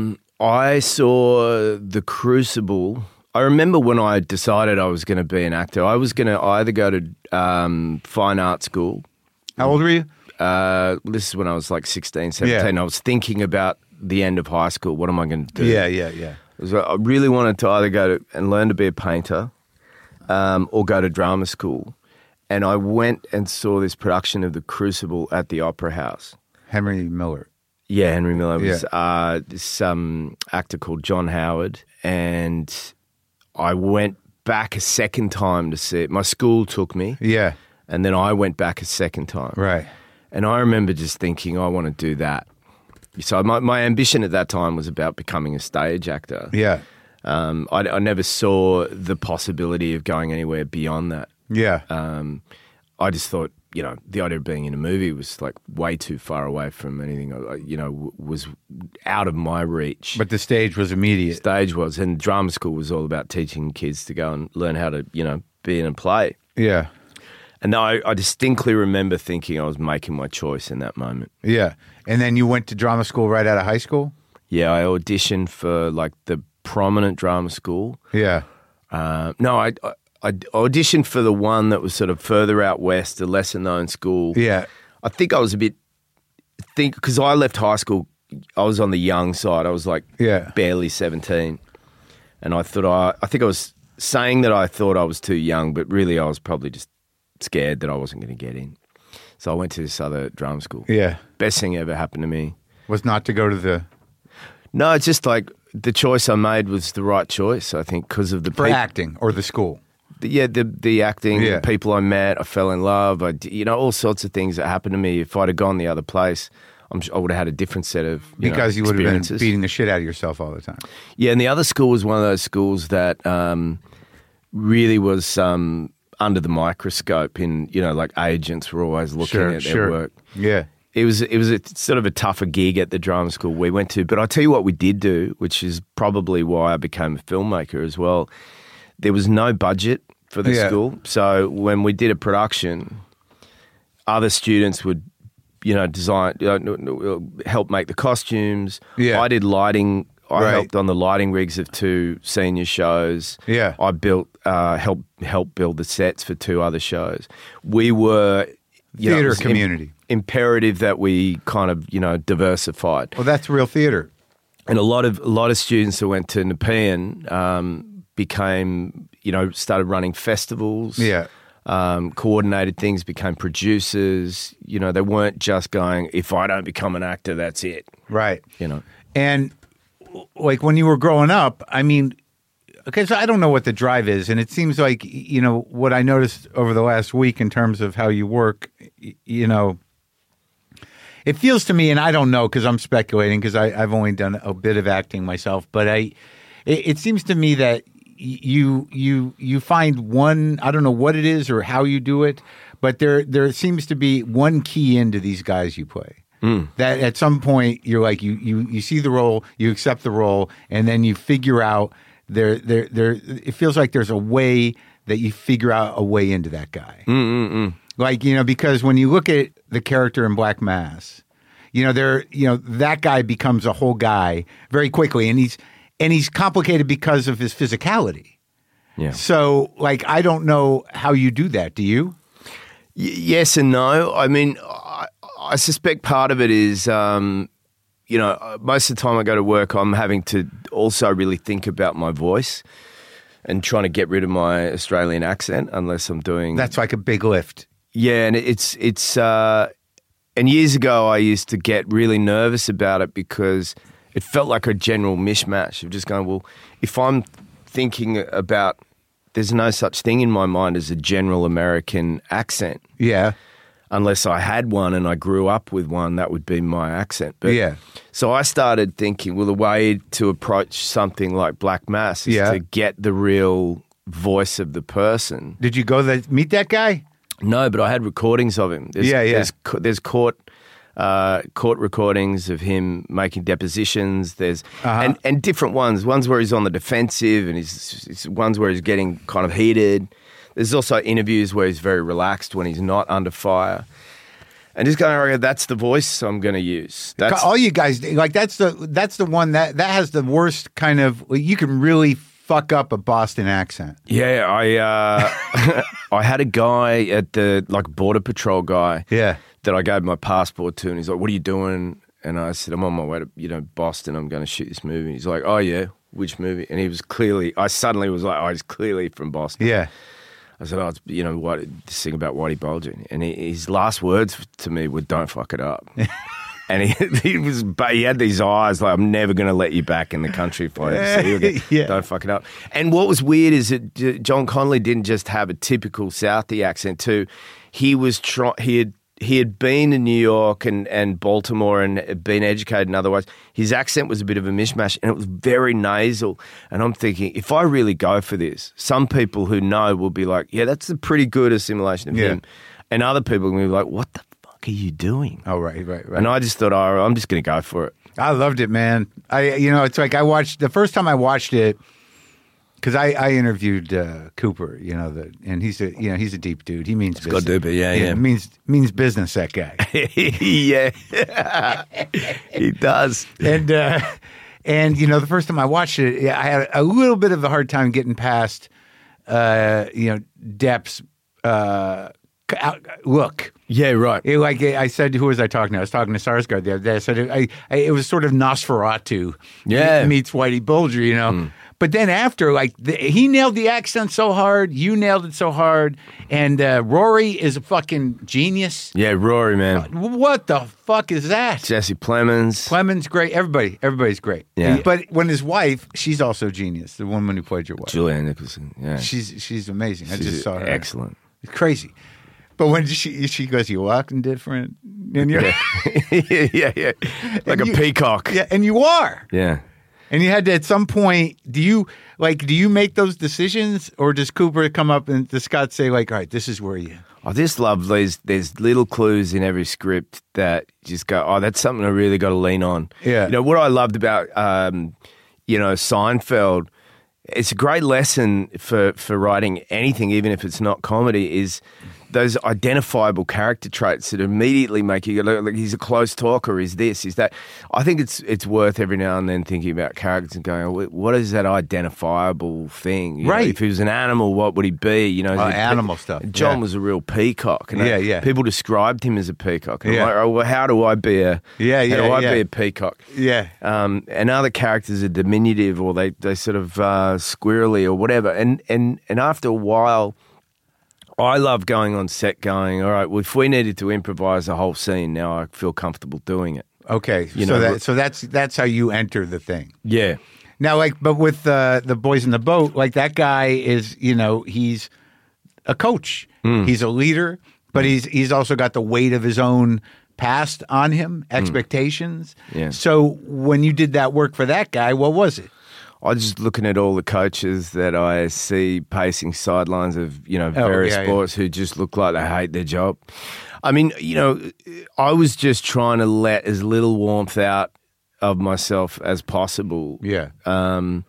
saw The Crucible. I remember when I decided I was going to be an actor, I was going to either go to fine art school. How old were you? This is when I was like 16, 17. Yeah. I was thinking about the end of high school. What am I going to do? Yeah. I really wanted to either go to and learn to be a painter or go to drama school. And I went and saw this production of The Crucible at the Opera House. Henry Miller. Yeah, Henry Miller was this actor called John Howard, and I went back a second time to see it. My school took me. Yeah. And then I went back a second time. Right. And I remember just thinking, I want to do that. So my ambition at that time was about becoming a stage actor. Yeah. I never saw the possibility of going anywhere beyond that. Yeah. I just thought, the idea of being in a movie was like way too far away from anything, was out of my reach. But the stage was immediate. Stage was, and drama school was all about teaching kids to go and learn how to, be in a play. Yeah. And I distinctly remember thinking I was making my choice in that moment. Yeah. And then you went to drama school right out of high school? Yeah, I auditioned for like the prominent drama school. Yeah. No, I auditioned for the one that was sort of further out west, a lesser known school. Yeah. I think I was because I left high school, I was on the young side. I was like barely 17. And I think I was saying that I thought I was too young, but really I was probably just scared that I wasn't going to get in. So I went to this other drama school. Yeah. Best thing ever happened to me. Was not to go to the... No, it's just like the choice I made was the right choice, I think, because of the... For acting or the school? The acting, the people I met, I fell in love, all sorts of things that happened to me. If I'd have gone the other place, I would have had a different set of because you would have been beating the shit out of yourself all the time. Yeah, and the other school was one of those schools that really was under the microscope. Like agents were always looking at their work. Yeah. It was a sort of a tougher gig at the drama school we went to. But I'll tell you what we did do, which is probably why I became a filmmaker as well. There was no budget for the school. So when we did a production, other students would, design, help make the costumes. Yeah. I did lighting. I helped on the lighting rigs of 2 senior shows. Yeah. I built, helped build the sets for 2 other shows. We were... Theater community. Imperative that we kind of, diversified. Well, that's real theater. And a lot of students that went to Nepean became, started running festivals. Yeah. Coordinated things, became producers. They weren't just going, if I don't become an actor, that's it. Right. And like when you were growing up, I mean, because I don't know what the drive is, and it seems like, what I noticed over the last week in terms of how you work, it feels to me, and I don't know because I'm speculating because I've only done a bit of acting myself, but it seems to me that you find one, I don't know what it is or how you do it, but there seems to be one key into these guys you play. That at some point you're like you see the role, you accept the role, and then you figure out there it feels like there's a way that you figure out a way into that guy. Like, because when you look at the character in Black Mass, that guy becomes a whole guy very quickly, and he's complicated because of his physicality. Yeah. So, like, I don't know how you do that. Do you? Yes and no. I mean, I suspect part of it is, most of the time I go to work, I'm having to also really think about my voice. and trying to get rid of my Australian accent unless I'm doing. That's like a big lift. Yeah, and it's and years ago I used to get really nervous about it because it felt like a general mishmash of just going, well, if I'm thinking about, there's no such thing in my mind as a general American accent. Yeah. Unless I had one and I grew up with one, that would be my accent. But, Yeah. So I started thinking, well, the way to approach something like Black Mass is to get the real voice of the person. Did you go meet that guy? No, but I had recordings of him. There's court recordings of him making depositions. There's and different ones where he's on the defensive, and he's ones where he's getting kind of heated. There's also interviews where he's very relaxed when he's not under fire. And just going, okay, that's the voice I'm going to use. That's all you guys like. That's the one that has the worst kind of. You can really fuck up a Boston accent. Yeah, I had a guy at the border patrol guy. Yeah. That I gave my passport to, and he's like, "What are you doing?" And I said, "I'm on my way to Boston. I'm going to shoot this movie." And he's like, "Oh yeah, which movie?" And he was clearly. I suddenly was like, "Oh, he's clearly from Boston." Yeah. I said, "Oh, it's this thing about Whitey Bulger." And his last words to me were, "Don't fuck it up." And he had these eyes like, "I'm never going to let you back in the country if I ever see you again. Yeah. Don't fuck it up." And what was weird is that John Connolly didn't just have a typical Southie accent too. He had been in New York and Baltimore and been educated in other ways. His accent was a bit of a mishmash, and it was very nasal. And I'm thinking, if I really go for this, some people who know will be like, yeah, that's a pretty good assimilation of him. And other people will be like, what the fuck are you doing? Oh, right. And I just thought, oh, I'm just going to go for it. I loved it, man. It's like I watched the first time I watched it because I interviewed Cooper, and he's a deep dude. He means business. Got to, yeah. Means business. That guy. Yeah, he does. And the first time I watched it, I had a little bit of a hard time getting past, Depp's look. Yeah, right. I said, who was I talking to? I was talking to Sarsgaard the other day. I said it was sort of Nosferatu. Meets Whitey Bulger, But then after, he nailed the accent so hard, you nailed it so hard, and Rory is a fucking genius. Yeah, Rory, man. What the fuck is that? Jesse Plemons. Plemons, great. Everybody's great. Yeah. But when his wife, she's also genius. The woman who played your wife, Julianne Nicholson. Yeah, she's amazing. I just saw her. Excellent. It's crazy. But when she goes, you walking different, and you're yeah, like a peacock. Yeah, and you are. Yeah. And you had to, at some point, do you make those decisions, or does Cooper come up and does Scott say, all right, this is where you... I just love there's little clues in every script that just go, oh, that's something I really got to lean on. Yeah. What I loved about, Seinfeld, it's a great lesson for writing anything, even if it's not comedy, is those identifiable character traits that immediately make you go, like, he's a close talker, he's this, he's that. I think it's worth every now and then thinking about characters and going, oh, what is that identifiable thing? Right. If he was an animal, what would he be? Animal stuff. John was a real peacock. And people described him as a peacock. And I'm like, oh, well, how do I be a be a peacock? Yeah. And other characters are diminutive, or they sort of squirrely or whatever. And after a while, I love going on set going, all right, well, if we needed to improvise a whole scene, now I feel comfortable doing it. Okay. So that's how you enter the thing. Yeah. Now, but with the Boys in the Boat, that guy is, he's a coach. He's a leader, but he's also got the weight of his own past on him, expectations. Yeah. So when you did that work for that guy, what was it? I was just looking at all the coaches that I see pacing sidelines of, various sports who just look like they hate their job. I mean, I was just trying to let as little warmth out of myself as possible. Yeah. And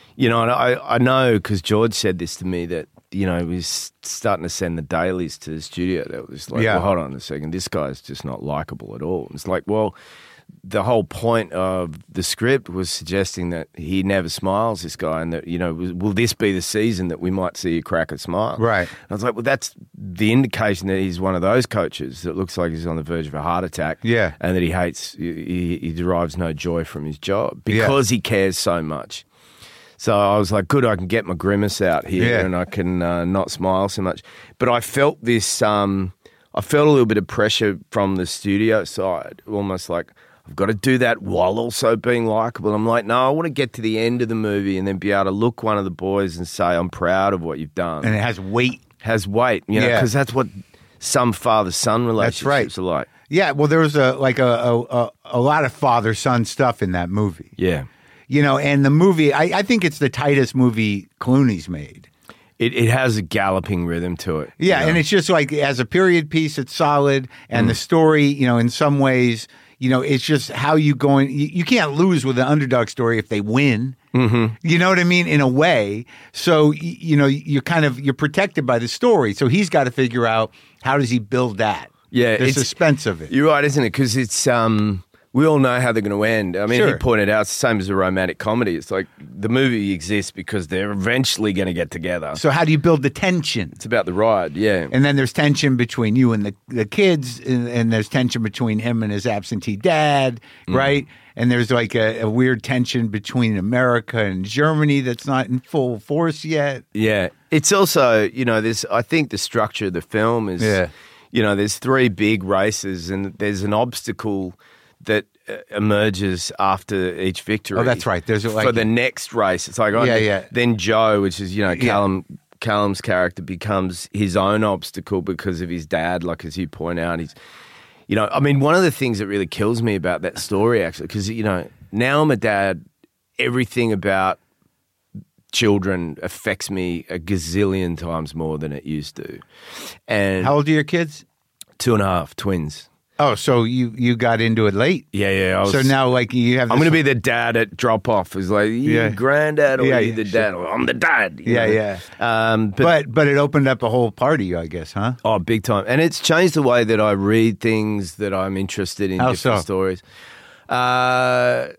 I know because George said this to me that, he was starting to send the dailies to the studio. They were just like, well, hold on a second, this guy's just not likable at all. And it's like, well, the whole point of the script was suggesting that he never smiles, this guy, and that, will this be the season that we might see a crack a smile? Right. And I was like, well, that's the indication that he's one of those coaches that looks like he's on the verge of a heart attack. Yeah. And that he derives no joy from his job because he cares so much. So I was like, good, I can get my grimace out here and I can not smile so much. But I felt this, I felt a little bit of pressure from the studio side, almost like I've got to do that while also being likable. I'm like, no, I want to get to the end of the movie and then be able to look one of the boys and say, I'm proud of what you've done. And it has weight. Has weight, you know, because that's what some father-son relationships are like. Yeah, well, there was a lot of father-son stuff in that movie. Yeah. You know, and the movie, I think it's the tightest movie Clooney's made. It has a galloping rhythm to it. Yeah, you know? and it's just like, as a period piece, it's solid. And the story, you know, in some ways, you know, it's just how you going. You can't lose with an underdog story if they win. Mm-hmm. You know what I mean? In a way. So, you know, you're protected by the story. So he's got to figure out, how does he build that? Yeah, the suspense of it. You're right, isn't it? Because it's we all know how they're going to end. I mean, Sure. he pointed out it's the same as a romantic comedy. It's like the movie exists because they're eventually going to get together. So how do you build the tension? It's about the ride, yeah. And then there's tension between you and the kids, and there's tension between him and his absentee dad, right? And there's like a weird tension between America and Germany that's not in full force yet. Yeah. It's also, you know, I think the structure of the film is, you know, there's 3 big races and there's an obstacle that emerges after each victory. Oh, that's right. There's for the next race. It's like, then Joe, which is, you know, Callum's character becomes his own obstacle because of his dad, like as you point out. He's, you know, I mean, one of the things that really kills me about that story, actually, because, you know, now I'm a dad, everything about children affects me a gazillion times more than it used to. And how old are your kids? 2.5, twins. Oh, so you got into it late. Yeah. So now, like, you have. I'm going to be the dad at drop off. It's like, granddad, or you the dad? Or I'm the dad. Yeah. But it opened up a whole party, I guess, huh? Oh, big time. And it's changed the way that I read things, that I'm interested in different stories. I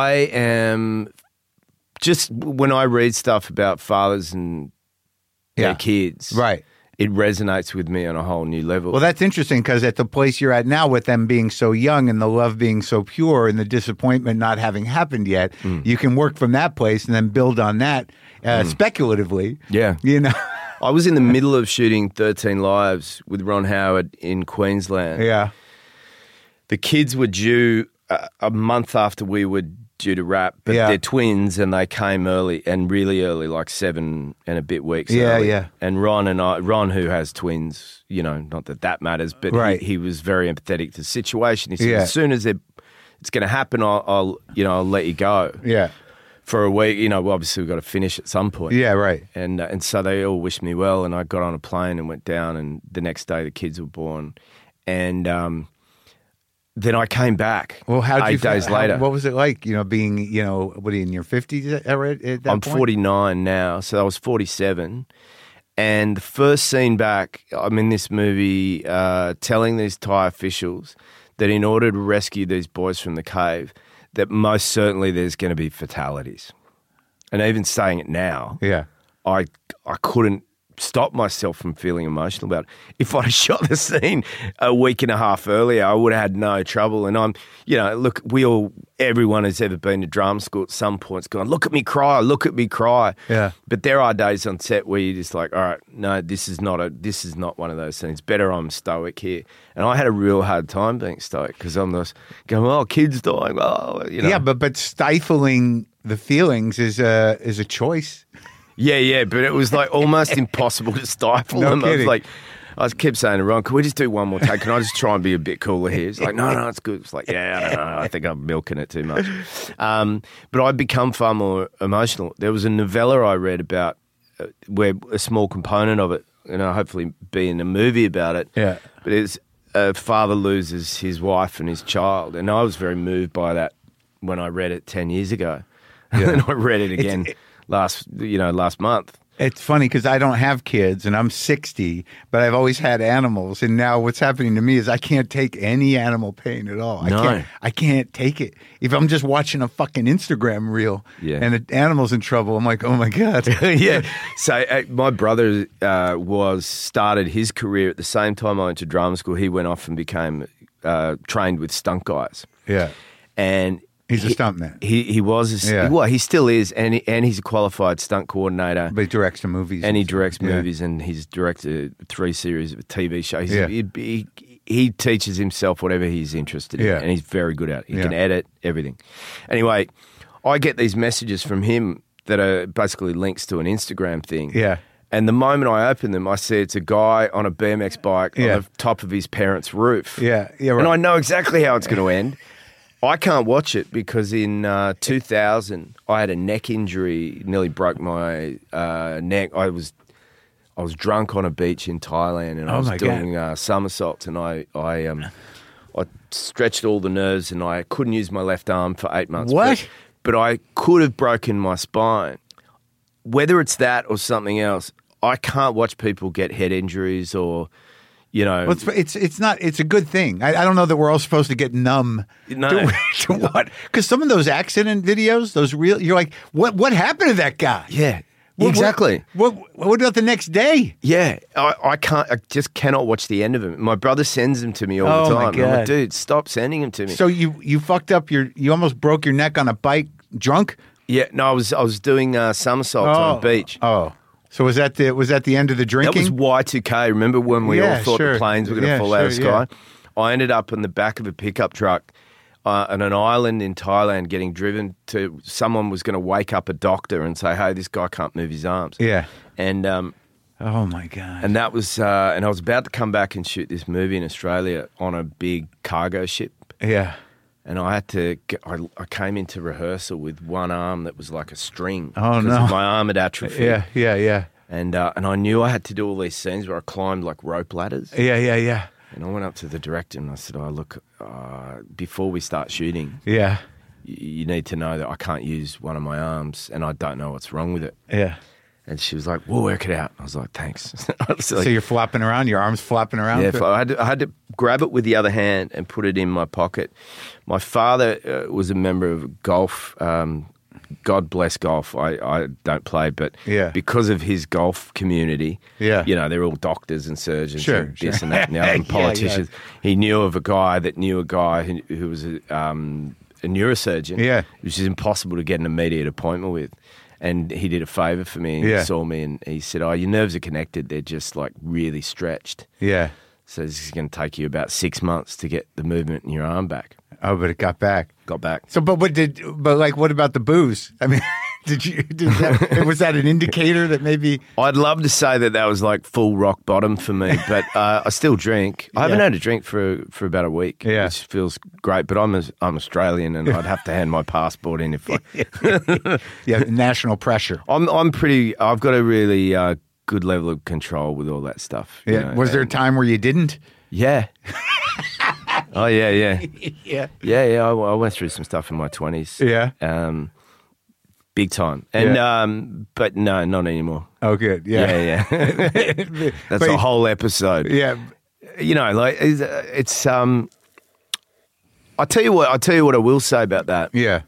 am just, when I read stuff about fathers and their kids, right, it resonates with me on a whole new level. Well, that's interesting, because at the place you're at now, with them being so young and the love being so pure and the disappointment not having happened yet, you can work from that place and then build on that speculatively. Yeah. You know? I was in the middle of shooting 13 Lives with Ron Howard in Queensland. Yeah. The kids were due a month after we were due to wrap, but they're twins and they came early, and really early, like 7 and a bit weeks early. Yeah. And Ron, who has twins, you know, not that matters, but he was very empathetic to the situation. He said, as soon as it's going to happen, I'll let you go. Yeah. For a week, you know, obviously we've got to finish at some point. Yeah, right. And so they all wished me well, and I got on a plane and went down, and the next day the kids were born. And then I came back. Well, 8 days later. What was it like, you know, being, you know, what are you, in your 50s at that I'm point? 49 now, so I was 47. And the first scene back, I'm in this movie telling these Thai officials that in order to rescue these boys from the cave, that most certainly there's going to be fatalities. And even saying it now, I couldn't stop myself from feeling emotional about it. If I'd have shot the scene a week and a half earlier, I would have had no trouble. And I'm, you know, look, everyone who's ever been to drama school at some point's gone, look at me cry. Yeah. But there are days on set where you're just like, all right, no, this is not one of those scenes. Better I'm stoic here. And I had a real hard time being stoic, because I'm just going, oh, kids dying, you know. Yeah, but stifling the feelings is a choice. Yeah, but it was like almost impossible to stifle them. Kidding. I kept saying to Ron, can we just do one more take? Can I just try and be a bit cooler here? He's like, no, it's good. It's like, I don't know. I think I'm milking it too much. But I'd become far more emotional. There was a novella I read about where a small component of it, and I'll hopefully be in a movie about it. Yeah. But it's a father loses his wife and his child. And I was very moved by that when I read it 10 years ago. And then I read it again last month. It's funny, because I don't have kids and I'm 60, but I've always had animals. And now what's happening to me is I can't take any animal pain at all. I can't take it. If I'm just watching a fucking Instagram reel and the animal's in trouble, I'm like, oh my God. Yeah. So my brother started his career at the same time I went to drama school. He went off and became trained with stunt guys. Yeah. And He's a stuntman, He was, well, he still is, and he's a qualified stunt coordinator. but he directs the movies. And he stuff. directs Yeah. movies, and he's directed 3 series of TV shows. Yeah. He teaches himself whatever he's interested in, Yeah. and he's very good at it. He Yeah. can edit everything. Anyway, I get these messages from him that are basically links to an Instagram thing. Yeah. And the moment I open them, I see it's a guy on a BMX bike Yeah. on the top of his parents' roof. Yeah, yeah, right. And I know exactly how it's going to end. I can't watch it because in 2000 I had a neck injury, nearly broke my neck. I was drunk on a beach in Thailand, and I was my doing somersaults, and I stretched all the nerves, and I couldn't use my left arm for 8 months. What? But I could have broken my spine. Whether it's that or something else, I can't watch people get head injuries or, you know. Well, it's not. It's a good thing. I don't know that we're all supposed to get numb. No. To what? Because some of those accident videos, those real, you're like, what happened to that guy? Yeah, What- exactly. What about the next day? Yeah, I can't. I just cannot watch the end of them. My brother sends them to me all Oh, the my time. And I'm like, God. dude, stop sending them to me. So you fucked up you almost broke your neck on a bike drunk? Yeah, no, I was doing somersaults on a beach. Oh, so was that the end of the That drinking? was Y2K. Remember when we Yeah, all thought sure. the planes were going to Yeah, fall out of the sure, sky? I ended up on the back of a pickup truck on an island in Thailand getting driven to, someone was going to wake up a doctor and say, hey, this guy can't move his arms. Yeah. And Oh my God. and that was, and I was about to come back and shoot this movie in Australia on a big cargo ship. Yeah. And I had to, I came into rehearsal with one arm that was like a string. Oh, because no. my arm had atrophied. Yeah. And I knew I had to do all these scenes where I climbed like rope ladders. Yeah. And I went up to the director and I said, oh, look, before we start shooting, Yeah. you need to know that I can't use one of my arms and I don't know what's wrong with it. Yeah. And she was like, we'll work it out. I was like, thanks. So you're flopping around, your arms flopping around? Yeah, I had to grab it with the other hand and put it in my pocket. My father was a member of golf. God bless golf. I don't play, but Yeah. because of his golf community, Yeah. you know, they're all doctors and surgeons Sure, and this sure. and that and the other, and Yeah, politicians. He knew of a guy that knew a guy who was a neurosurgeon, Yeah. which is impossible to get an immediate appointment with. And he did a favor for me and Yeah. he saw me and he said, oh, your nerves are connected. They're just like really stretched. Yeah. So this is going to take you about 6 months to get the movement in your arm back. Oh, but it got back. Got back. So, but what about the booze? I mean, was that an indicator that maybe? I'd love to say that was like full rock bottom for me, but I still drink. I haven't Yeah. had a drink for about a week, Yeah. which feels great. But I'm Australian, and I'd have to hand my passport in if Yeah, national pressure. I'm pretty. I've got a really good level of control with all that stuff. you Yeah. know, Was there a and- time where you didn't? Yeah. Oh yeah. Yeah. Yeah. I went through some stuff in my 20s. Yeah. Big time. And but no, not anymore. Oh, good. Yeah. Yeah. That's But- a whole episode. Yeah. You know, like it's I'll tell you what I will say about that. Yeah.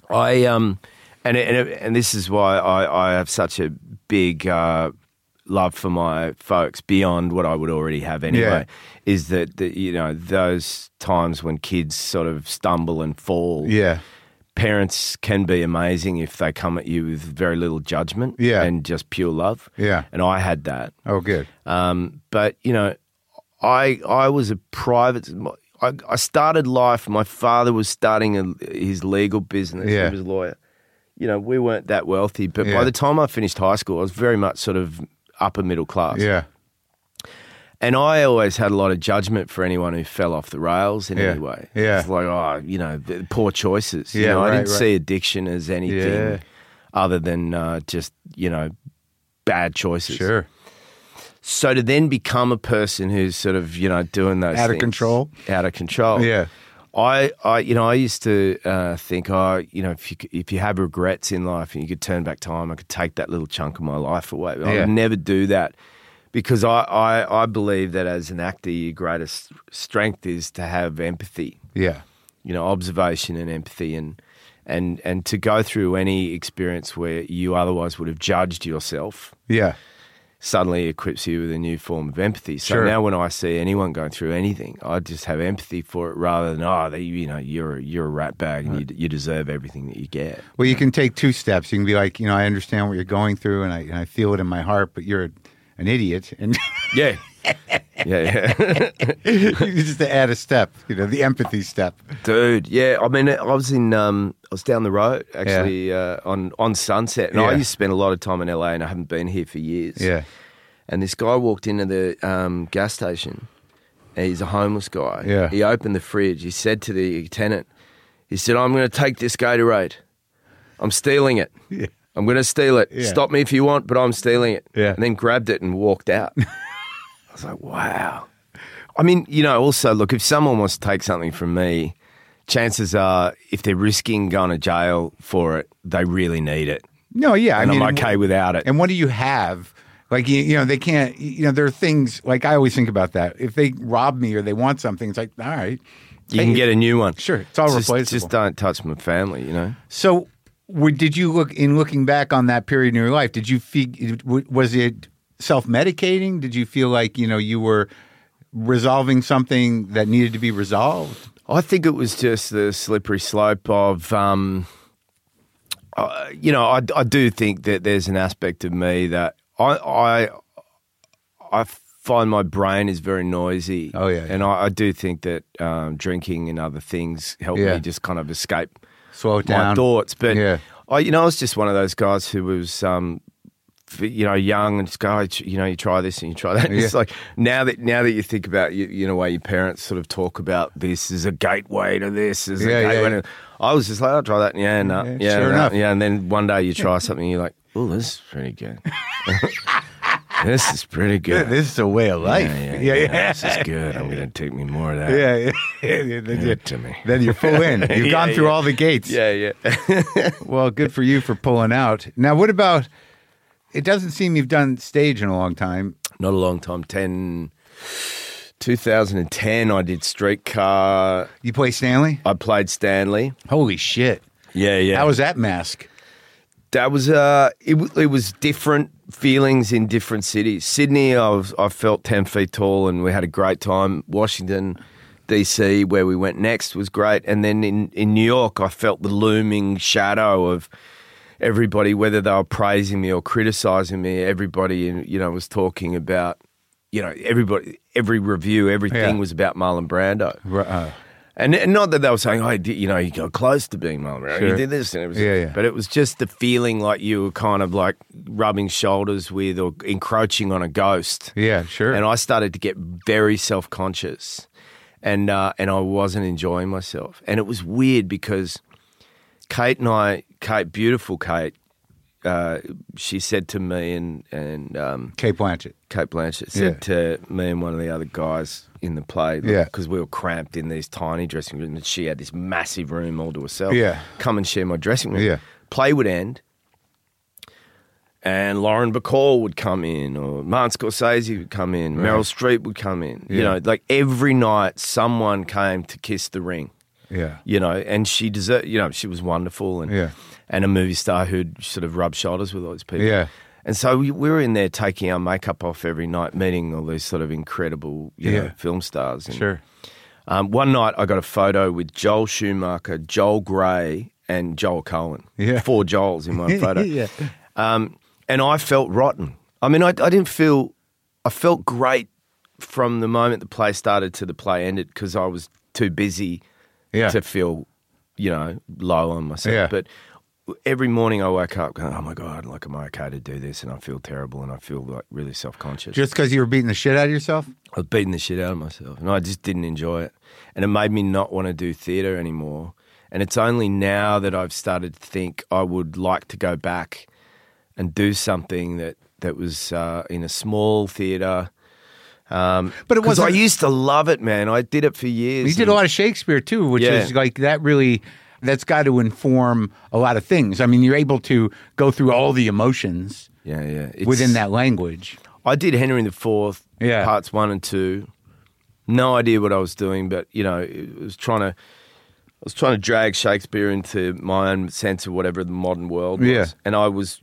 And this is why I have such a big love for my folks beyond what I would already have anyway. Is that you know, those times when kids sort of stumble and fall. Yeah. Parents can be amazing if they come at you with very little judgment. Yeah. And just pure love. Yeah. And I had that. Oh, good. But you know, I was a private. I started life. My father was starting his legal business. Yeah. He was a lawyer. You know, we weren't that wealthy, but Yeah. by the time I finished high school, I was very much sort of upper middle class. Yeah. And I always had a lot of judgment for anyone who fell off the rails in Yeah. any way. Yeah. It's like, oh, you know, poor choices. You Yeah, know, I right, didn't right. see addiction as anything Yeah. other than just, you know, bad choices. Sure. So to then become a person who's sort of, you know, doing those Out of things, control? out of control. Yeah. I used to think, you know, if you have regrets in life and you could turn back time, I could take that little chunk of my life away. But I Yeah. would never do that because I believe that as an actor, your greatest strength is to have empathy. Yeah. You know, observation and empathy, and to go through any experience where you otherwise would have judged yourself. Yeah. suddenly equips you with a new form of empathy. So Sure. now when I see anyone going through anything, I just have empathy for it rather than, you're a rat bag and you deserve everything that you get. Well, you can take two steps. You can be like, I understand what you're going through, and I feel it in my heart, but you're an idiot, and Yeah. Yeah. you just add a step, the empathy step. Dude, yeah. I mean, I was down the road actually on Sunset, and I Yeah. used to spend a lot of time in LA, and I haven't been here for years. Yeah. And this guy walked into the gas station. And he's a homeless guy. Yeah. He opened the fridge. He said to the tenant, he said, "I'm going to take this Gatorade. I'm stealing it. Yeah. I'm going to steal it. Yeah. Stop me if you want, but I'm stealing it." Yeah. And then grabbed it and walked out. I was like, wow. I mean, also, look, if someone wants to take something from me, chances are if they're risking going to jail for it, they really need it. No, yeah. And I'm okay without it. And what do you have? Like, they can't, there are things, like I always think about that. If they rob me or they want something, it's like, all right. You can get a new one. Sure, it's all replaceable. Just don't touch my family, So, did you looking back on that period in your life, did you feel, was it self-medicating? Did you feel like, you were resolving something that needed to be resolved? I think it was just the slippery slope of, I do think that there's an aspect of me that I find my brain is very noisy. Oh, yeah. And I do think that drinking and other things help Yeah. me just kind of escape Slow it my down. thoughts. But Yeah. I was just one of those guys who was, young and just go, you try this and you try that. And It's Yeah. like now that you think about way your parents sort of talk about this as a gateway to this, as Yeah, a gateway. yeah. To, I was just like, I'll try that. Yeah, no, Yeah, sure no, enough. yeah. And then one day you try something, and you're like, oh, this is pretty good. This is pretty good. This is a way of life. Yeah, this is good. I'm going to take me more of that. Yeah. Then, Give it to me. then you're full in. You've Yeah, gone through yeah. all the gates. Yeah. Well, good for you for pulling out. Now, what about, it doesn't seem you've done stage in a long time. Not a long time. 2010, I did Streetcar. You play Stanley? I played Stanley. Holy shit. Yeah. How was that mask? That was it was different feelings in different cities. Sydney, I felt 10 feet tall and we had a great time. Washington, DC, where we went next, was great. And then in New York, I felt the looming shadow of everybody, whether they were praising me or criticizing me. Everybody, was talking about, everybody, every review, everything Yeah. was about Marlon Brando. And not that they were saying, oh, you got close to being Marlon Brando. Sure. You did this and everything. Yeah. But it was just the feeling like you were kind of like rubbing shoulders with or encroaching on a ghost. Yeah, sure. And I started to get very self-conscious and I wasn't enjoying myself. And it was weird because Kate, beautiful Kate, she said to me and Kate Blanchett. Kate Blanchett said to me and one of the other guys in the play, Yeah. because we were cramped in these tiny dressing rooms, and she had this massive room all to herself. Yeah. Come and share my dressing room. Yeah. Play would end, and Lauren Bacall would come in, or Martin Scorsese would come in, Meryl Streep would come in. Yeah. Like every night, someone came to kiss the ring. Yeah. And she deserved, she was wonderful and a movie star who'd sort of rub shoulders with all these people. Yeah. And so we were in there taking our makeup off every night, meeting all these sort of incredible film stars. And, Sure. one night I got a photo with Joel Schumacher, Joel Grey, and Joel Cohen. Yeah. 4 Joels in one photo. Yeah. And I felt rotten. I mean, I didn't feel, I felt great from the moment the play started to the play ended because I was too busy to feel, low on myself. Yeah. But every morning I woke up going, oh my God, like, am I okay to do this? And I feel terrible and I feel like really self-conscious. Just because you were beating the shit out of yourself? I was beating the shit out of myself and I just didn't enjoy it. And it made me not want to do theatre anymore. And it's only now that I've started to think I would like to go back and do something that was in a small theatre. But it Because I wasn't. used to love it, man. I did it for years. You did a lot of Shakespeare too, which Yeah. is like that really. That's got to inform a lot of things. I mean, you're able to go through all the emotions Yeah. It's- within that language. I did Henry IV, Yeah. parts 1 and 2. No idea what I was doing, but I was trying to drag Shakespeare into my own sense of whatever the modern world was. Yeah. And I was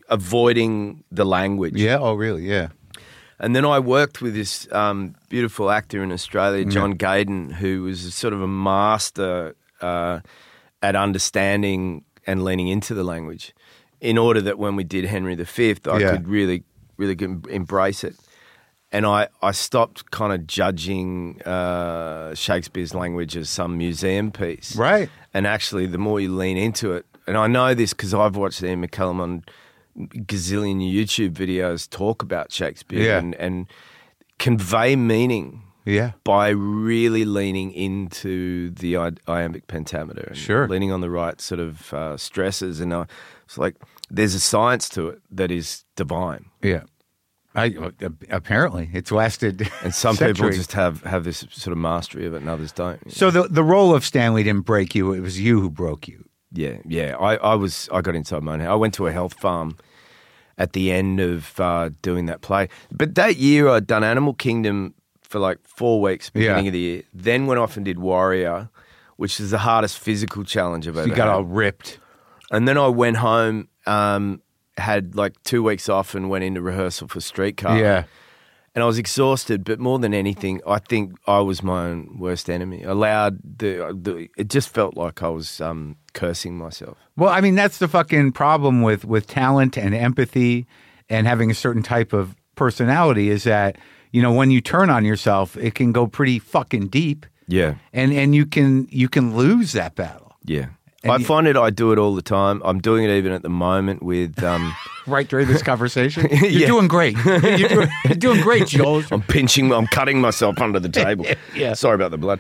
avoiding the language. Yeah. Oh, really? Yeah. And then I worked with this beautiful actor in Australia, John Gayden, who was sort of a master at understanding and leaning into the language, in order that when we did Henry V, I could really embrace it. And I stopped kind of judging Shakespeare's language as some museum piece. Right. And actually, the more you lean into it, and I know this because I've watched Ian McCallum on gazillion YouTube videos talk about Shakespeare and convey meaning by really leaning into the iambic pentameter and leaning on the right sort of stresses. And it's like there's a science to it that is divine. Yeah. Apparently, it's lasted and some centuries. People just have this sort of mastery of it and others don't. So the role of Stanley didn't break you. It was you who broke you. Yeah. I got inside my own head. I went to a health farm at the end of doing that play. But that year I'd done Animal Kingdom for like 4 weeks, beginning of the year. Then went off and did Warrior, which is the hardest physical challenge I've ever had. You got all ripped. And then I went home, had like 2 weeks off and went into rehearsal for Streetcar. Yeah. And I was exhausted, but more than anything, I think I was my own worst enemy. It just felt like I was cursing myself. Well, I mean, that's the fucking problem with talent and empathy and having a certain type of personality is that, you know, when you turn on yourself, it can go pretty fucking deep. Yeah. And you can lose that battle. Yeah. I find I do it all the time. I'm doing it even at the moment with... right during this conversation? You're doing great. You're doing great, Joel. I'm cutting myself under the table. Yeah. Sorry about the blood.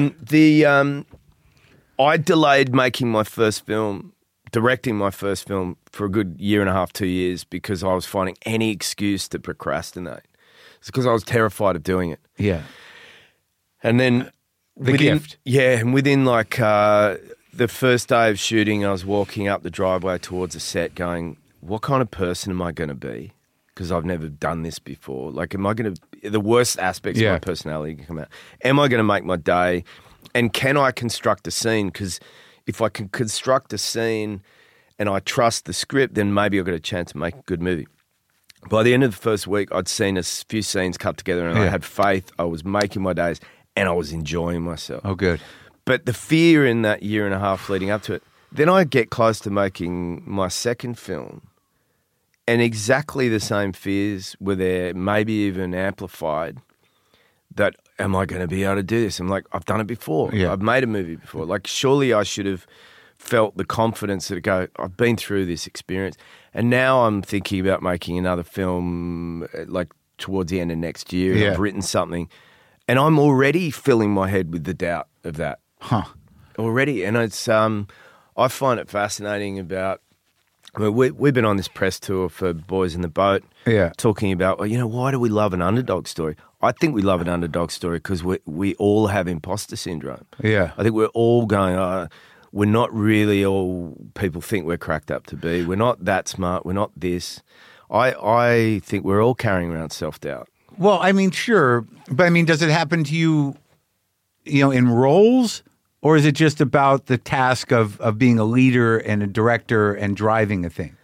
I delayed making my first film, directing my first film for a good 1.5, 2 years because I was finding any excuse to procrastinate. It's because I was terrified of doing it. Yeah. And then... gift. Yeah, and within like... the first day of shooting, I was walking up the driveway towards a set going, what kind of person am I going to be? Because I've never done this before. Like, am I going to... The worst aspects of my personality can come out. Am I going to make my day? And can I construct a scene? Because if I can construct a scene and I trust the script, then maybe I've got a chance to make a good movie. By the end of the first week, I'd seen a few scenes cut together and I had faith. I was making my days and I was enjoying myself. Oh, good. But the fear in that 1.5 leading up to it, then I get close to making my second film and exactly the same fears were there, maybe even amplified, that am I going to be able to do this? I'm like, I've done it before. Yeah. I've made a movie before. Like, surely I should have felt the confidence that I've been through this experience. And now I'm thinking about making another film like towards the end of next year. And I've written something and I'm already filling my head with the doubt of that. Huh. Already. And it's I find it fascinating about we've been on this press tour for Boys in the Boat talking about, well, you know, why do we love an underdog story? I think we love an underdog story because we all have imposter syndrome. Yeah. I think we're all going, we're not really all people think we're cracked up to be. We're not that smart. We're not this. I think we're all carrying around self-doubt. Well, I mean, sure. But I mean, does it happen to you, you know, in roles? Or is it just about the task of being a leader and a director and driving a thing?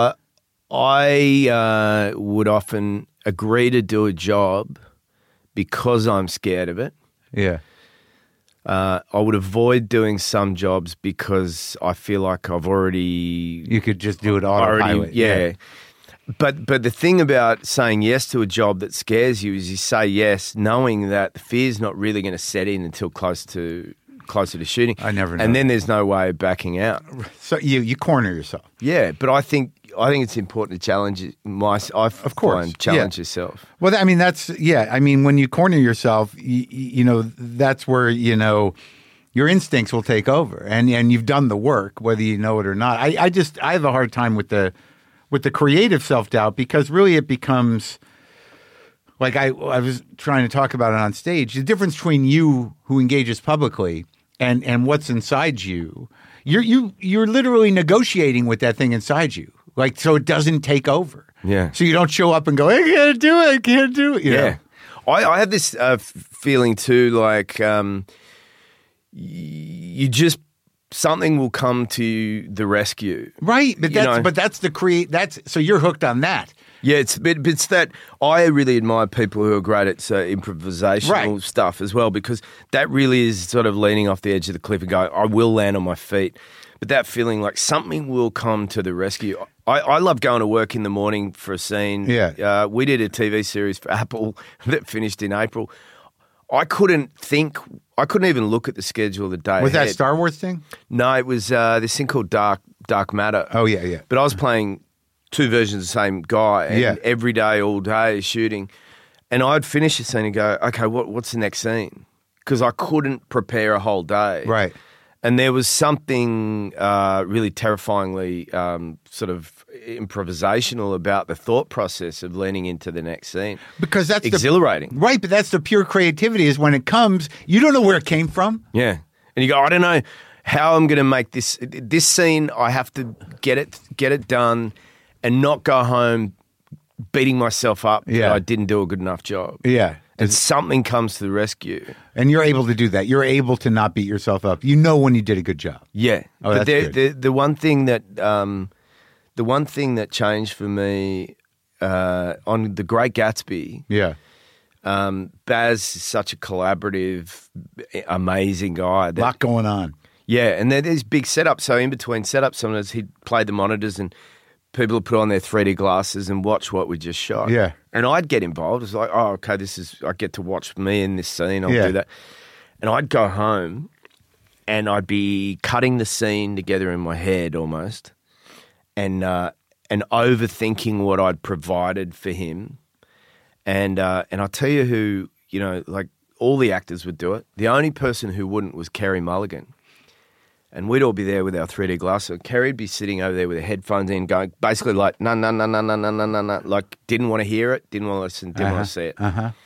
I would often agree to do a job because I'm scared of it. Yeah. I would avoid doing some jobs because I feel like I've already... You could just do it autopilot. Yeah. But the thing about saying yes to a job that scares you is you say yes knowing that the fear's not really going to set in until closer to shooting. I never know. And then there's no way of backing out. So you corner yourself. Yeah, but I think it's important to challenge challenge yourself. Well, I mean, I mean, when you corner yourself, you know, that's where, you know, your instincts will take over and you've done the work, whether you know it or not. I have a hard time with the creative self-doubt because really it becomes like I was trying to talk about it on stage. The difference between you who engages publicly and what's inside you, you're literally negotiating with that thing inside you. Like, so it doesn't take over. Yeah. So you don't show up and go, I can't do it. I can't do it. You know? I have this feeling too, like you just something will come to the rescue. Right, but You know. that's so you're hooked on that. Yeah, it's that I really admire people who are great at improvisational Right. stuff as well, because that really is sort of leaning off the edge of the cliff and going, I will land on my feet. But that feeling like something will come to the rescue. I love going to work in the morning for a scene. Yeah. We did a TV series for Apple that finished in April. I couldn't even look at the schedule the day Was ahead. that Star Wars thing? No, it was this thing called Dark Matter. Oh, yeah. But I was playing two versions of the same guy, and Yeah. every day, all day, shooting. And I'd finish a scene and go, okay, what's the next scene? Because I couldn't prepare a whole day. Right. And there was something really terrifyingly sort of improvisational about the thought process of leaning into the next scene. Because that's exhilarating. Right, but that's the pure creativity is when it comes, you don't know where it came from. Yeah. And you go, I don't know how I'm going to make this scene. I have to get it done and not go home beating myself up that Yeah. I didn't do a good enough job. Yeah. And something comes to the rescue. And you're able to do that. You're able to not beat yourself up. You know when you did a good job. Yeah. Oh, but that's good. the one thing that changed for me on The Great Gatsby, Yeah. Baz is such a collaborative, amazing guy. A lot going on. Yeah, and there's big setups. So in between setups, sometimes he'd play the monitors and people would put on their 3D glasses and watch what we just shot. Yeah. And I'd get involved. It's like, oh, okay, I get to watch me in this scene. I'll Yeah. do that. And I'd go home and I'd be cutting the scene together in my head almost and overthinking what I'd provided for him. And I'll tell you who, like all the actors would do it. The only person who wouldn't was Kerry Mulligan. And we'd all be there with our 3D glasses. Kerry'd be sitting over there with her headphones in, going basically like, no, like didn't want to hear it, didn't want to listen, didn't want to see it.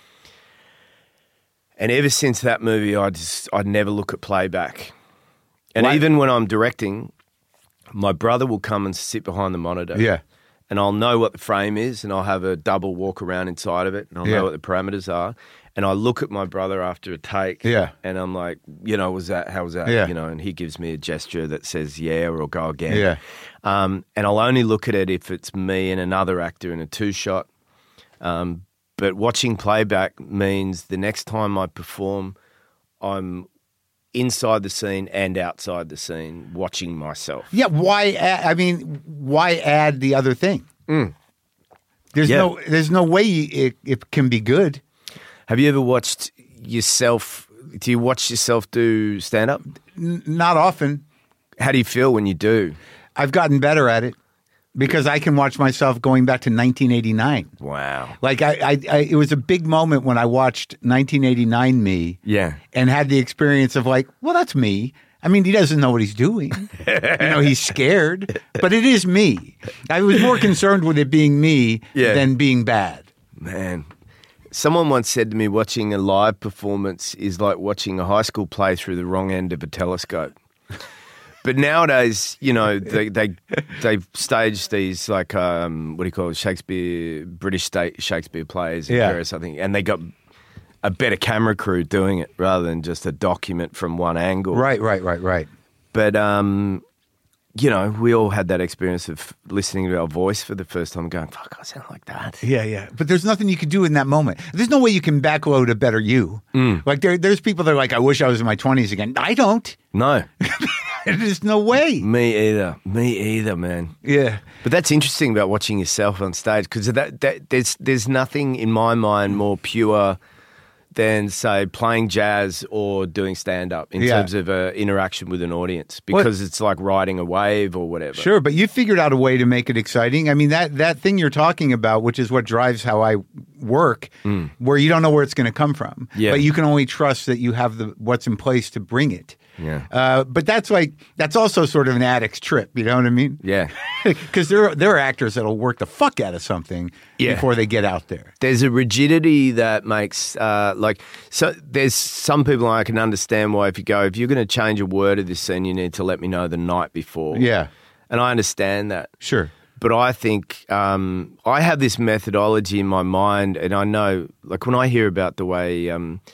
And ever since that movie, I'd never look at playback. And Why? even when I'm directing, my brother will come and sit behind the monitor. Yeah. And I'll know what the frame is, and I'll have a double walk around inside of it, and I'll Yeah. know what the parameters are. And I look at my brother after a take, Yeah. and I'm like, how was that? Yeah. And he gives me a gesture that says, yeah, or go again. Yeah. And I'll only look at it if it's me and another actor in a two-shot. But watching playback means the next time I perform, I'm inside the scene and outside the scene watching myself. Yeah, why add the other thing? There's Yeah. there's no way it can be good. Have you ever watched yourself? Do you watch yourself do stand-up? Not often. How do you feel when you do? I've gotten better at it because I can watch myself going back to 1989. Wow. Like it was a big moment when I watched 1989 me. Yeah. And had the experience of like, well, that's me. I mean, he doesn't know what he's doing. He's scared, but it is me. I was more concerned with it being me Yeah. than being bad. Man. Someone once said to me, watching a live performance is like watching a high school play through the wrong end of a telescope. But nowadays, they've staged these like what do you call it, British Shakespeare plays, Yeah. various something, and they got a better camera crew doing it rather than just a document from one angle. Right. But we all had that experience of listening to our voice for the first time, and going, "Fuck, I sound like that." Yeah. But there's nothing you can do in that moment. There's no way you can backload a better you. Like there's people that are like, I wish I was in my 20s again. I don't. No, There's no way. me either, man. Yeah. But that's interesting about watching yourself on stage, because that there's nothing in my mind more pure than, say, playing jazz or doing stand-up in Yeah. terms of interaction with an audience, because it's like riding a wave or whatever. Sure, but you figured out a way to make it exciting. I mean, that thing you're talking about, which is what drives how I work, where you don't know where it's going to come from, Yeah. but you can only trust that you have what's in place to bring it. Yeah. But that's also sort of an addict's trip. You know what I mean? Yeah. Because there are actors that'll work the fuck out of something Yeah. before they get out there. There's a rigidity that makes so there's some people I can understand why if you're going to change a word of this scene, you need to let me know the night before. Yeah. And I understand that. Sure. But I think I have this methodology in my mind, and I know, like when I hear about the way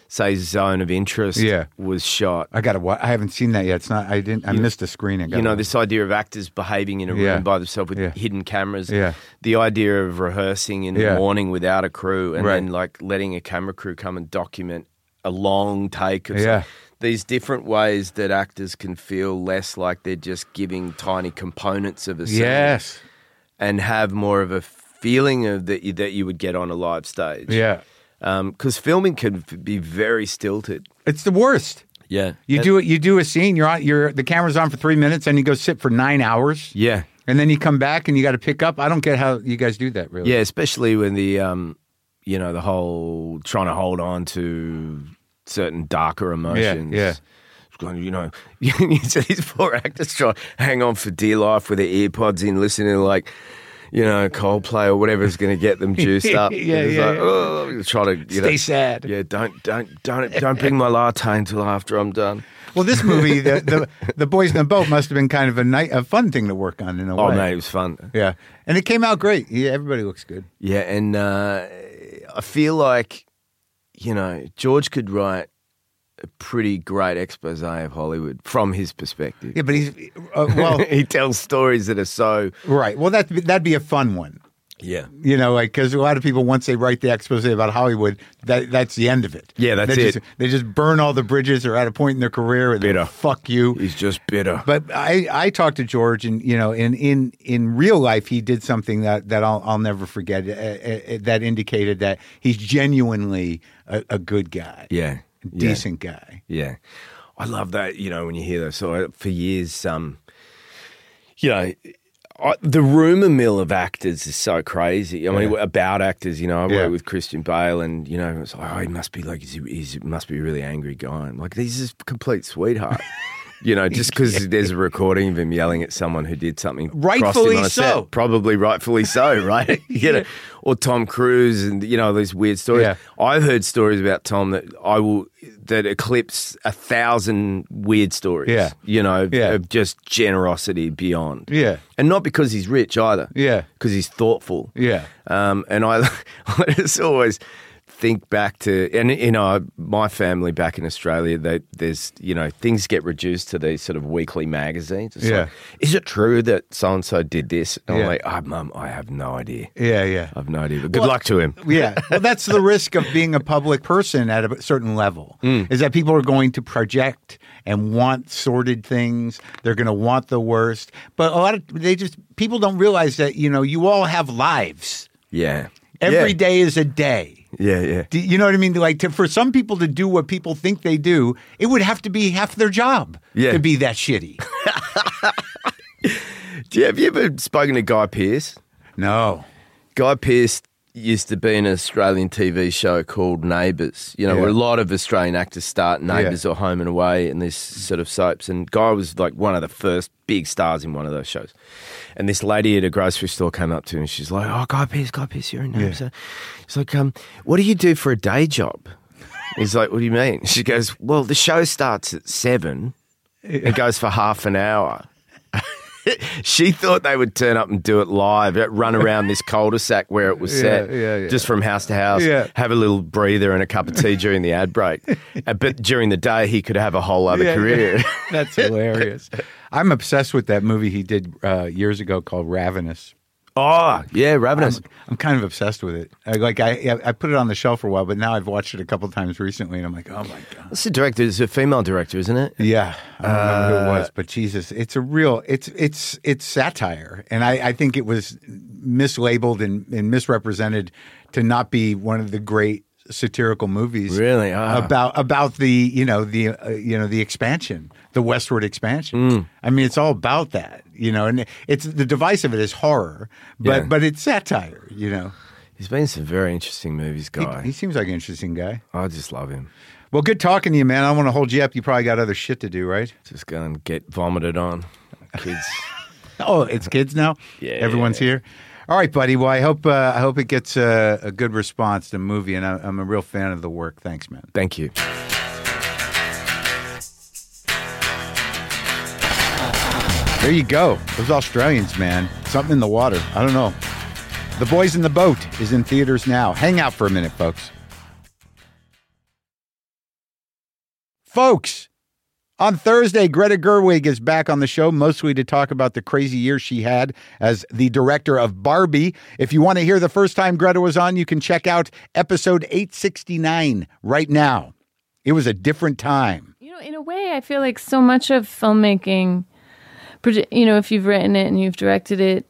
say, Zone of Interest was shot. I haven't seen that yet. It's not. I missed a screening. This idea of actors behaving in a room by themselves with hidden cameras. Yeah. The idea of rehearsing in the morning without a crew, and then like letting a camera crew come and document a long take of something. These different ways that actors can feel less like they're just giving tiny components of a scene. Yes. And have more of a feeling of that you would get on a live stage. Yeah. Because filming can be very stilted. It's the worst. Yeah. You do a scene, the camera's on for 3 minutes and you go sit for 9 hours. Yeah. And then you come back and you got to pick up. I don't get how you guys do that, really. Yeah, especially when the the whole trying to hold on to certain darker emotions. Yeah. You see these poor actors try to hang on for dear life with their earpods in, listening to like, Coldplay or whatever is going to get them juiced up. Try to stay sad. Yeah, don't bring my latte until after I'm done. Well, this movie, the Boys in the Boat, must have been kind of a fun thing to work on in a way. Oh man, it was fun. Yeah, and it came out great. Yeah, everybody looks good. Yeah, and I feel like George could write a pretty great expose of Hollywood from his perspective. Yeah, but he's he tells stories that are so right. Well, that'd be a fun one. Yeah, because a lot of people, once they write the expose about Hollywood, that's the end of it. Yeah, that's it. They just burn all the bridges. Or at a point in their career, and bitter. Fuck you. He's just bitter. But I talked to George, and in real life, he did something that I'll never forget. That indicated that he's genuinely a good guy. Yeah. Decent guy. Yeah. I love that, when you hear those. So for years, the rumour mill of actors is so crazy. I mean, about actors, I work with Christian Bale and, it's like, he must be like, he must be a really angry guy. I'm like, he's a complete sweetheart. Just because there's a recording of him yelling at someone who did something. Rightfully so. Set. Probably rightfully so, right? Or Tom Cruise and, these weird stories. Yeah. I've heard stories about Tom that eclipse 1,000 weird stories. Yeah. Of just generosity beyond. Yeah. And not because he's rich either. Yeah. Because he's thoughtful. Yeah. And I just always think back to, and my family back in Australia, there's things get reduced to these sort of weekly magazines. It's like, is it true that so and so did this? And I'm like, Mum, I have no idea. Yeah. I have no idea. But good luck to him. Yeah. Well, that's the risk of being a public person at a certain level. Is that people are going to project and want sordid things. They're going to want the worst. But people don't realize that you all have lives. Yeah. Every day is a day. Yeah. You know what I mean? Like for some people to do what people think they do, it would have to be half their job to be that shitty. Have you ever spoken to Guy Pearce? No. Guy Pearce used to be in an Australian TV show called Neighbours, where a lot of Australian actors start Neighbours or Home and Away and this sort of soaps. And Guy was like one of the first big stars in one of those shows. And this lady at a grocery store came up to him and she's like, "Oh, Guy Pearce, you're in Neighbours." Yeah. He's like, "What do you do for a day job?" He's like, "What do you mean?" She goes, "Well, the show starts at 7 and goes for half an hour." She thought they would turn up and do it live, run around this cul-de-sac where it was set, just from house to house, have a little breather and a cup of tea during the ad break. But during the day, he could have a whole other career. That's hilarious. I'm obsessed with that movie he did years ago called Ravenous. Oh, yeah, Ravenous. I'm kind of obsessed with it. I put it on the shelf for a while, but now I've watched it a couple times recently, and I'm like, oh my God. It's the director. It's a female director, isn't it? Yeah. I don't remember who it was, but Jesus, it's a real, it's satire. And I think it was mislabeled and misrepresented to not be one of the great satirical movies. Really? About the, the expansion, the westward expansion. I mean, it's all about that. And it's the device of it is horror, but it's satire, He's been in some very interesting movies, Guy. He seems like an interesting guy. I just love him. Well, good talking to you, man. I don't want to hold you up. You probably got other shit to do, right? Just go and get vomited on. Kids. Oh, it's kids now? Yeah. Everyone's here? All right, buddy. Well, I hope it gets a good response to the movie, and I'm a real fan of the work. Thanks, man. Thank you. There you go. Those Australians, man. Something in the water. I don't know. The Boys in the Boat is in theaters now. Hang out for a minute, folks. Folks, on Thursday, Greta Gerwig is back on the show, mostly to talk about the crazy year she had as the director of Barbie. If you want to hear the first time Greta was on, you can check out episode 869 right now. It was a different time. You know, in a way, I feel like so much of filmmaking, you know, if you've written it and you've directed it,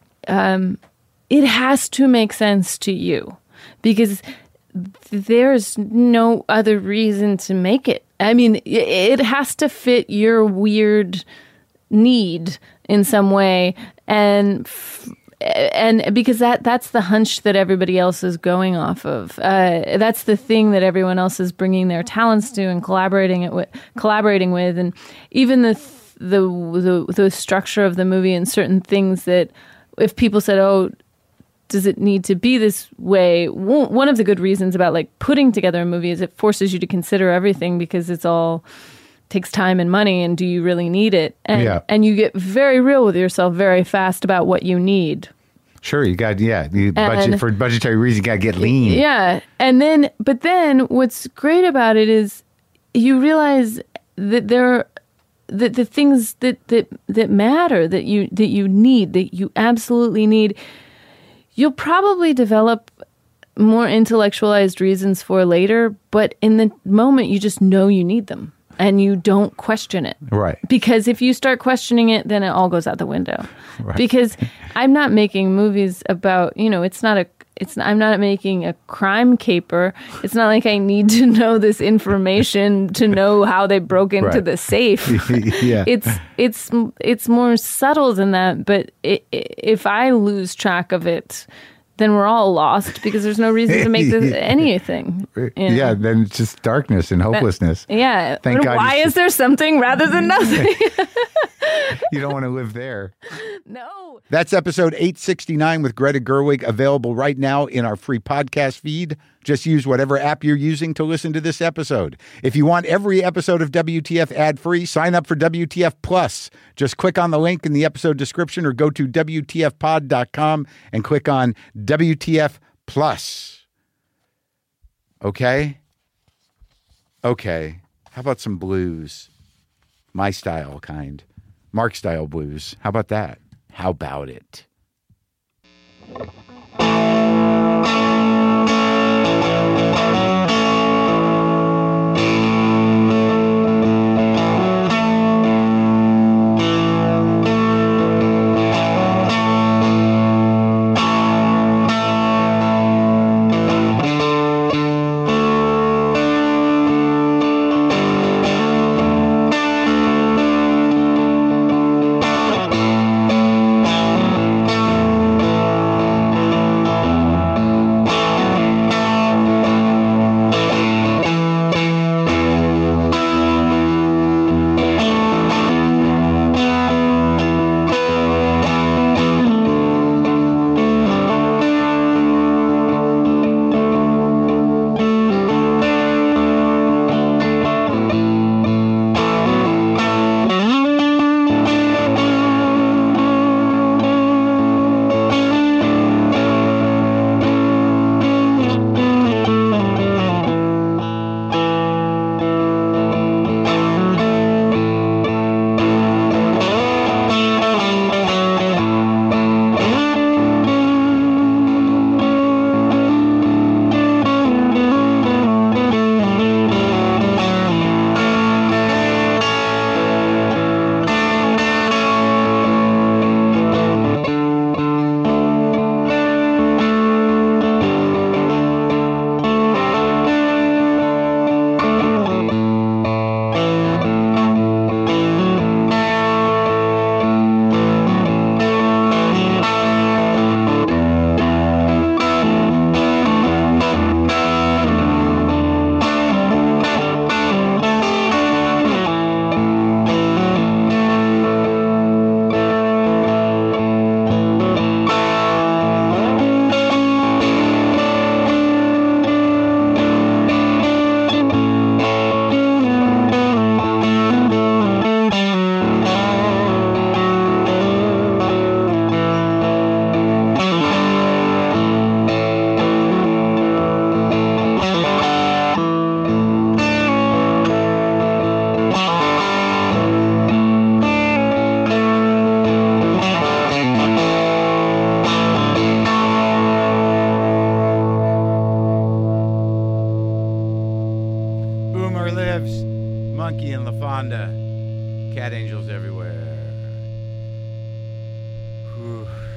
it has to make sense to you because there's no other reason to make it. I mean, it has to fit your weird need in some way, and because that's the hunch that everybody else is going off of. That's the thing that everyone else is bringing their talents to and collaborating with, and even the structure of the movie and certain things that if people said, "Oh, does it need to be this way?" One of the good reasons about like putting together a movie is it forces you to consider everything because it's all takes time and money, and do you really need it? And you get very real with yourself very fast about what you need. Sure, you got budget for budgetary reasons. You got to get lean. Yeah, but then what's great about it is you realize that the things that matter that you need, that you absolutely need. You'll probably develop more intellectualized reasons for later, but in the moment, you just know you need them and you don't question it. Right. Because if you start questioning it, then it all goes out the window. Right. Because I'm not making movies about, you know, I'm not making a crime caper. It's not like I need to know this information to know how they broke into the safe. Yeah. It's more subtle than that. But if I lose track of it, then we're all lost because there's no reason to make this anything. You know? Yeah, then it's just darkness and hopelessness. Yeah. Thank God. Why is there something rather than nothing? You don't want to live there. No. That's episode 869 with Greta Gerwig, available right now in our free podcast feed. Just use whatever app you're using to listen to this episode. If you want every episode of WTF ad-free, sign up for WTF Plus. Just click on the link in the episode description or go to WTFpod.com and click on WTF Plus. Okay? Okay. How about some blues? My style kind. Mark style blues. How about that? How about it? rumor lives. Monkey and LaFonda. Cat angels everywhere. Whew.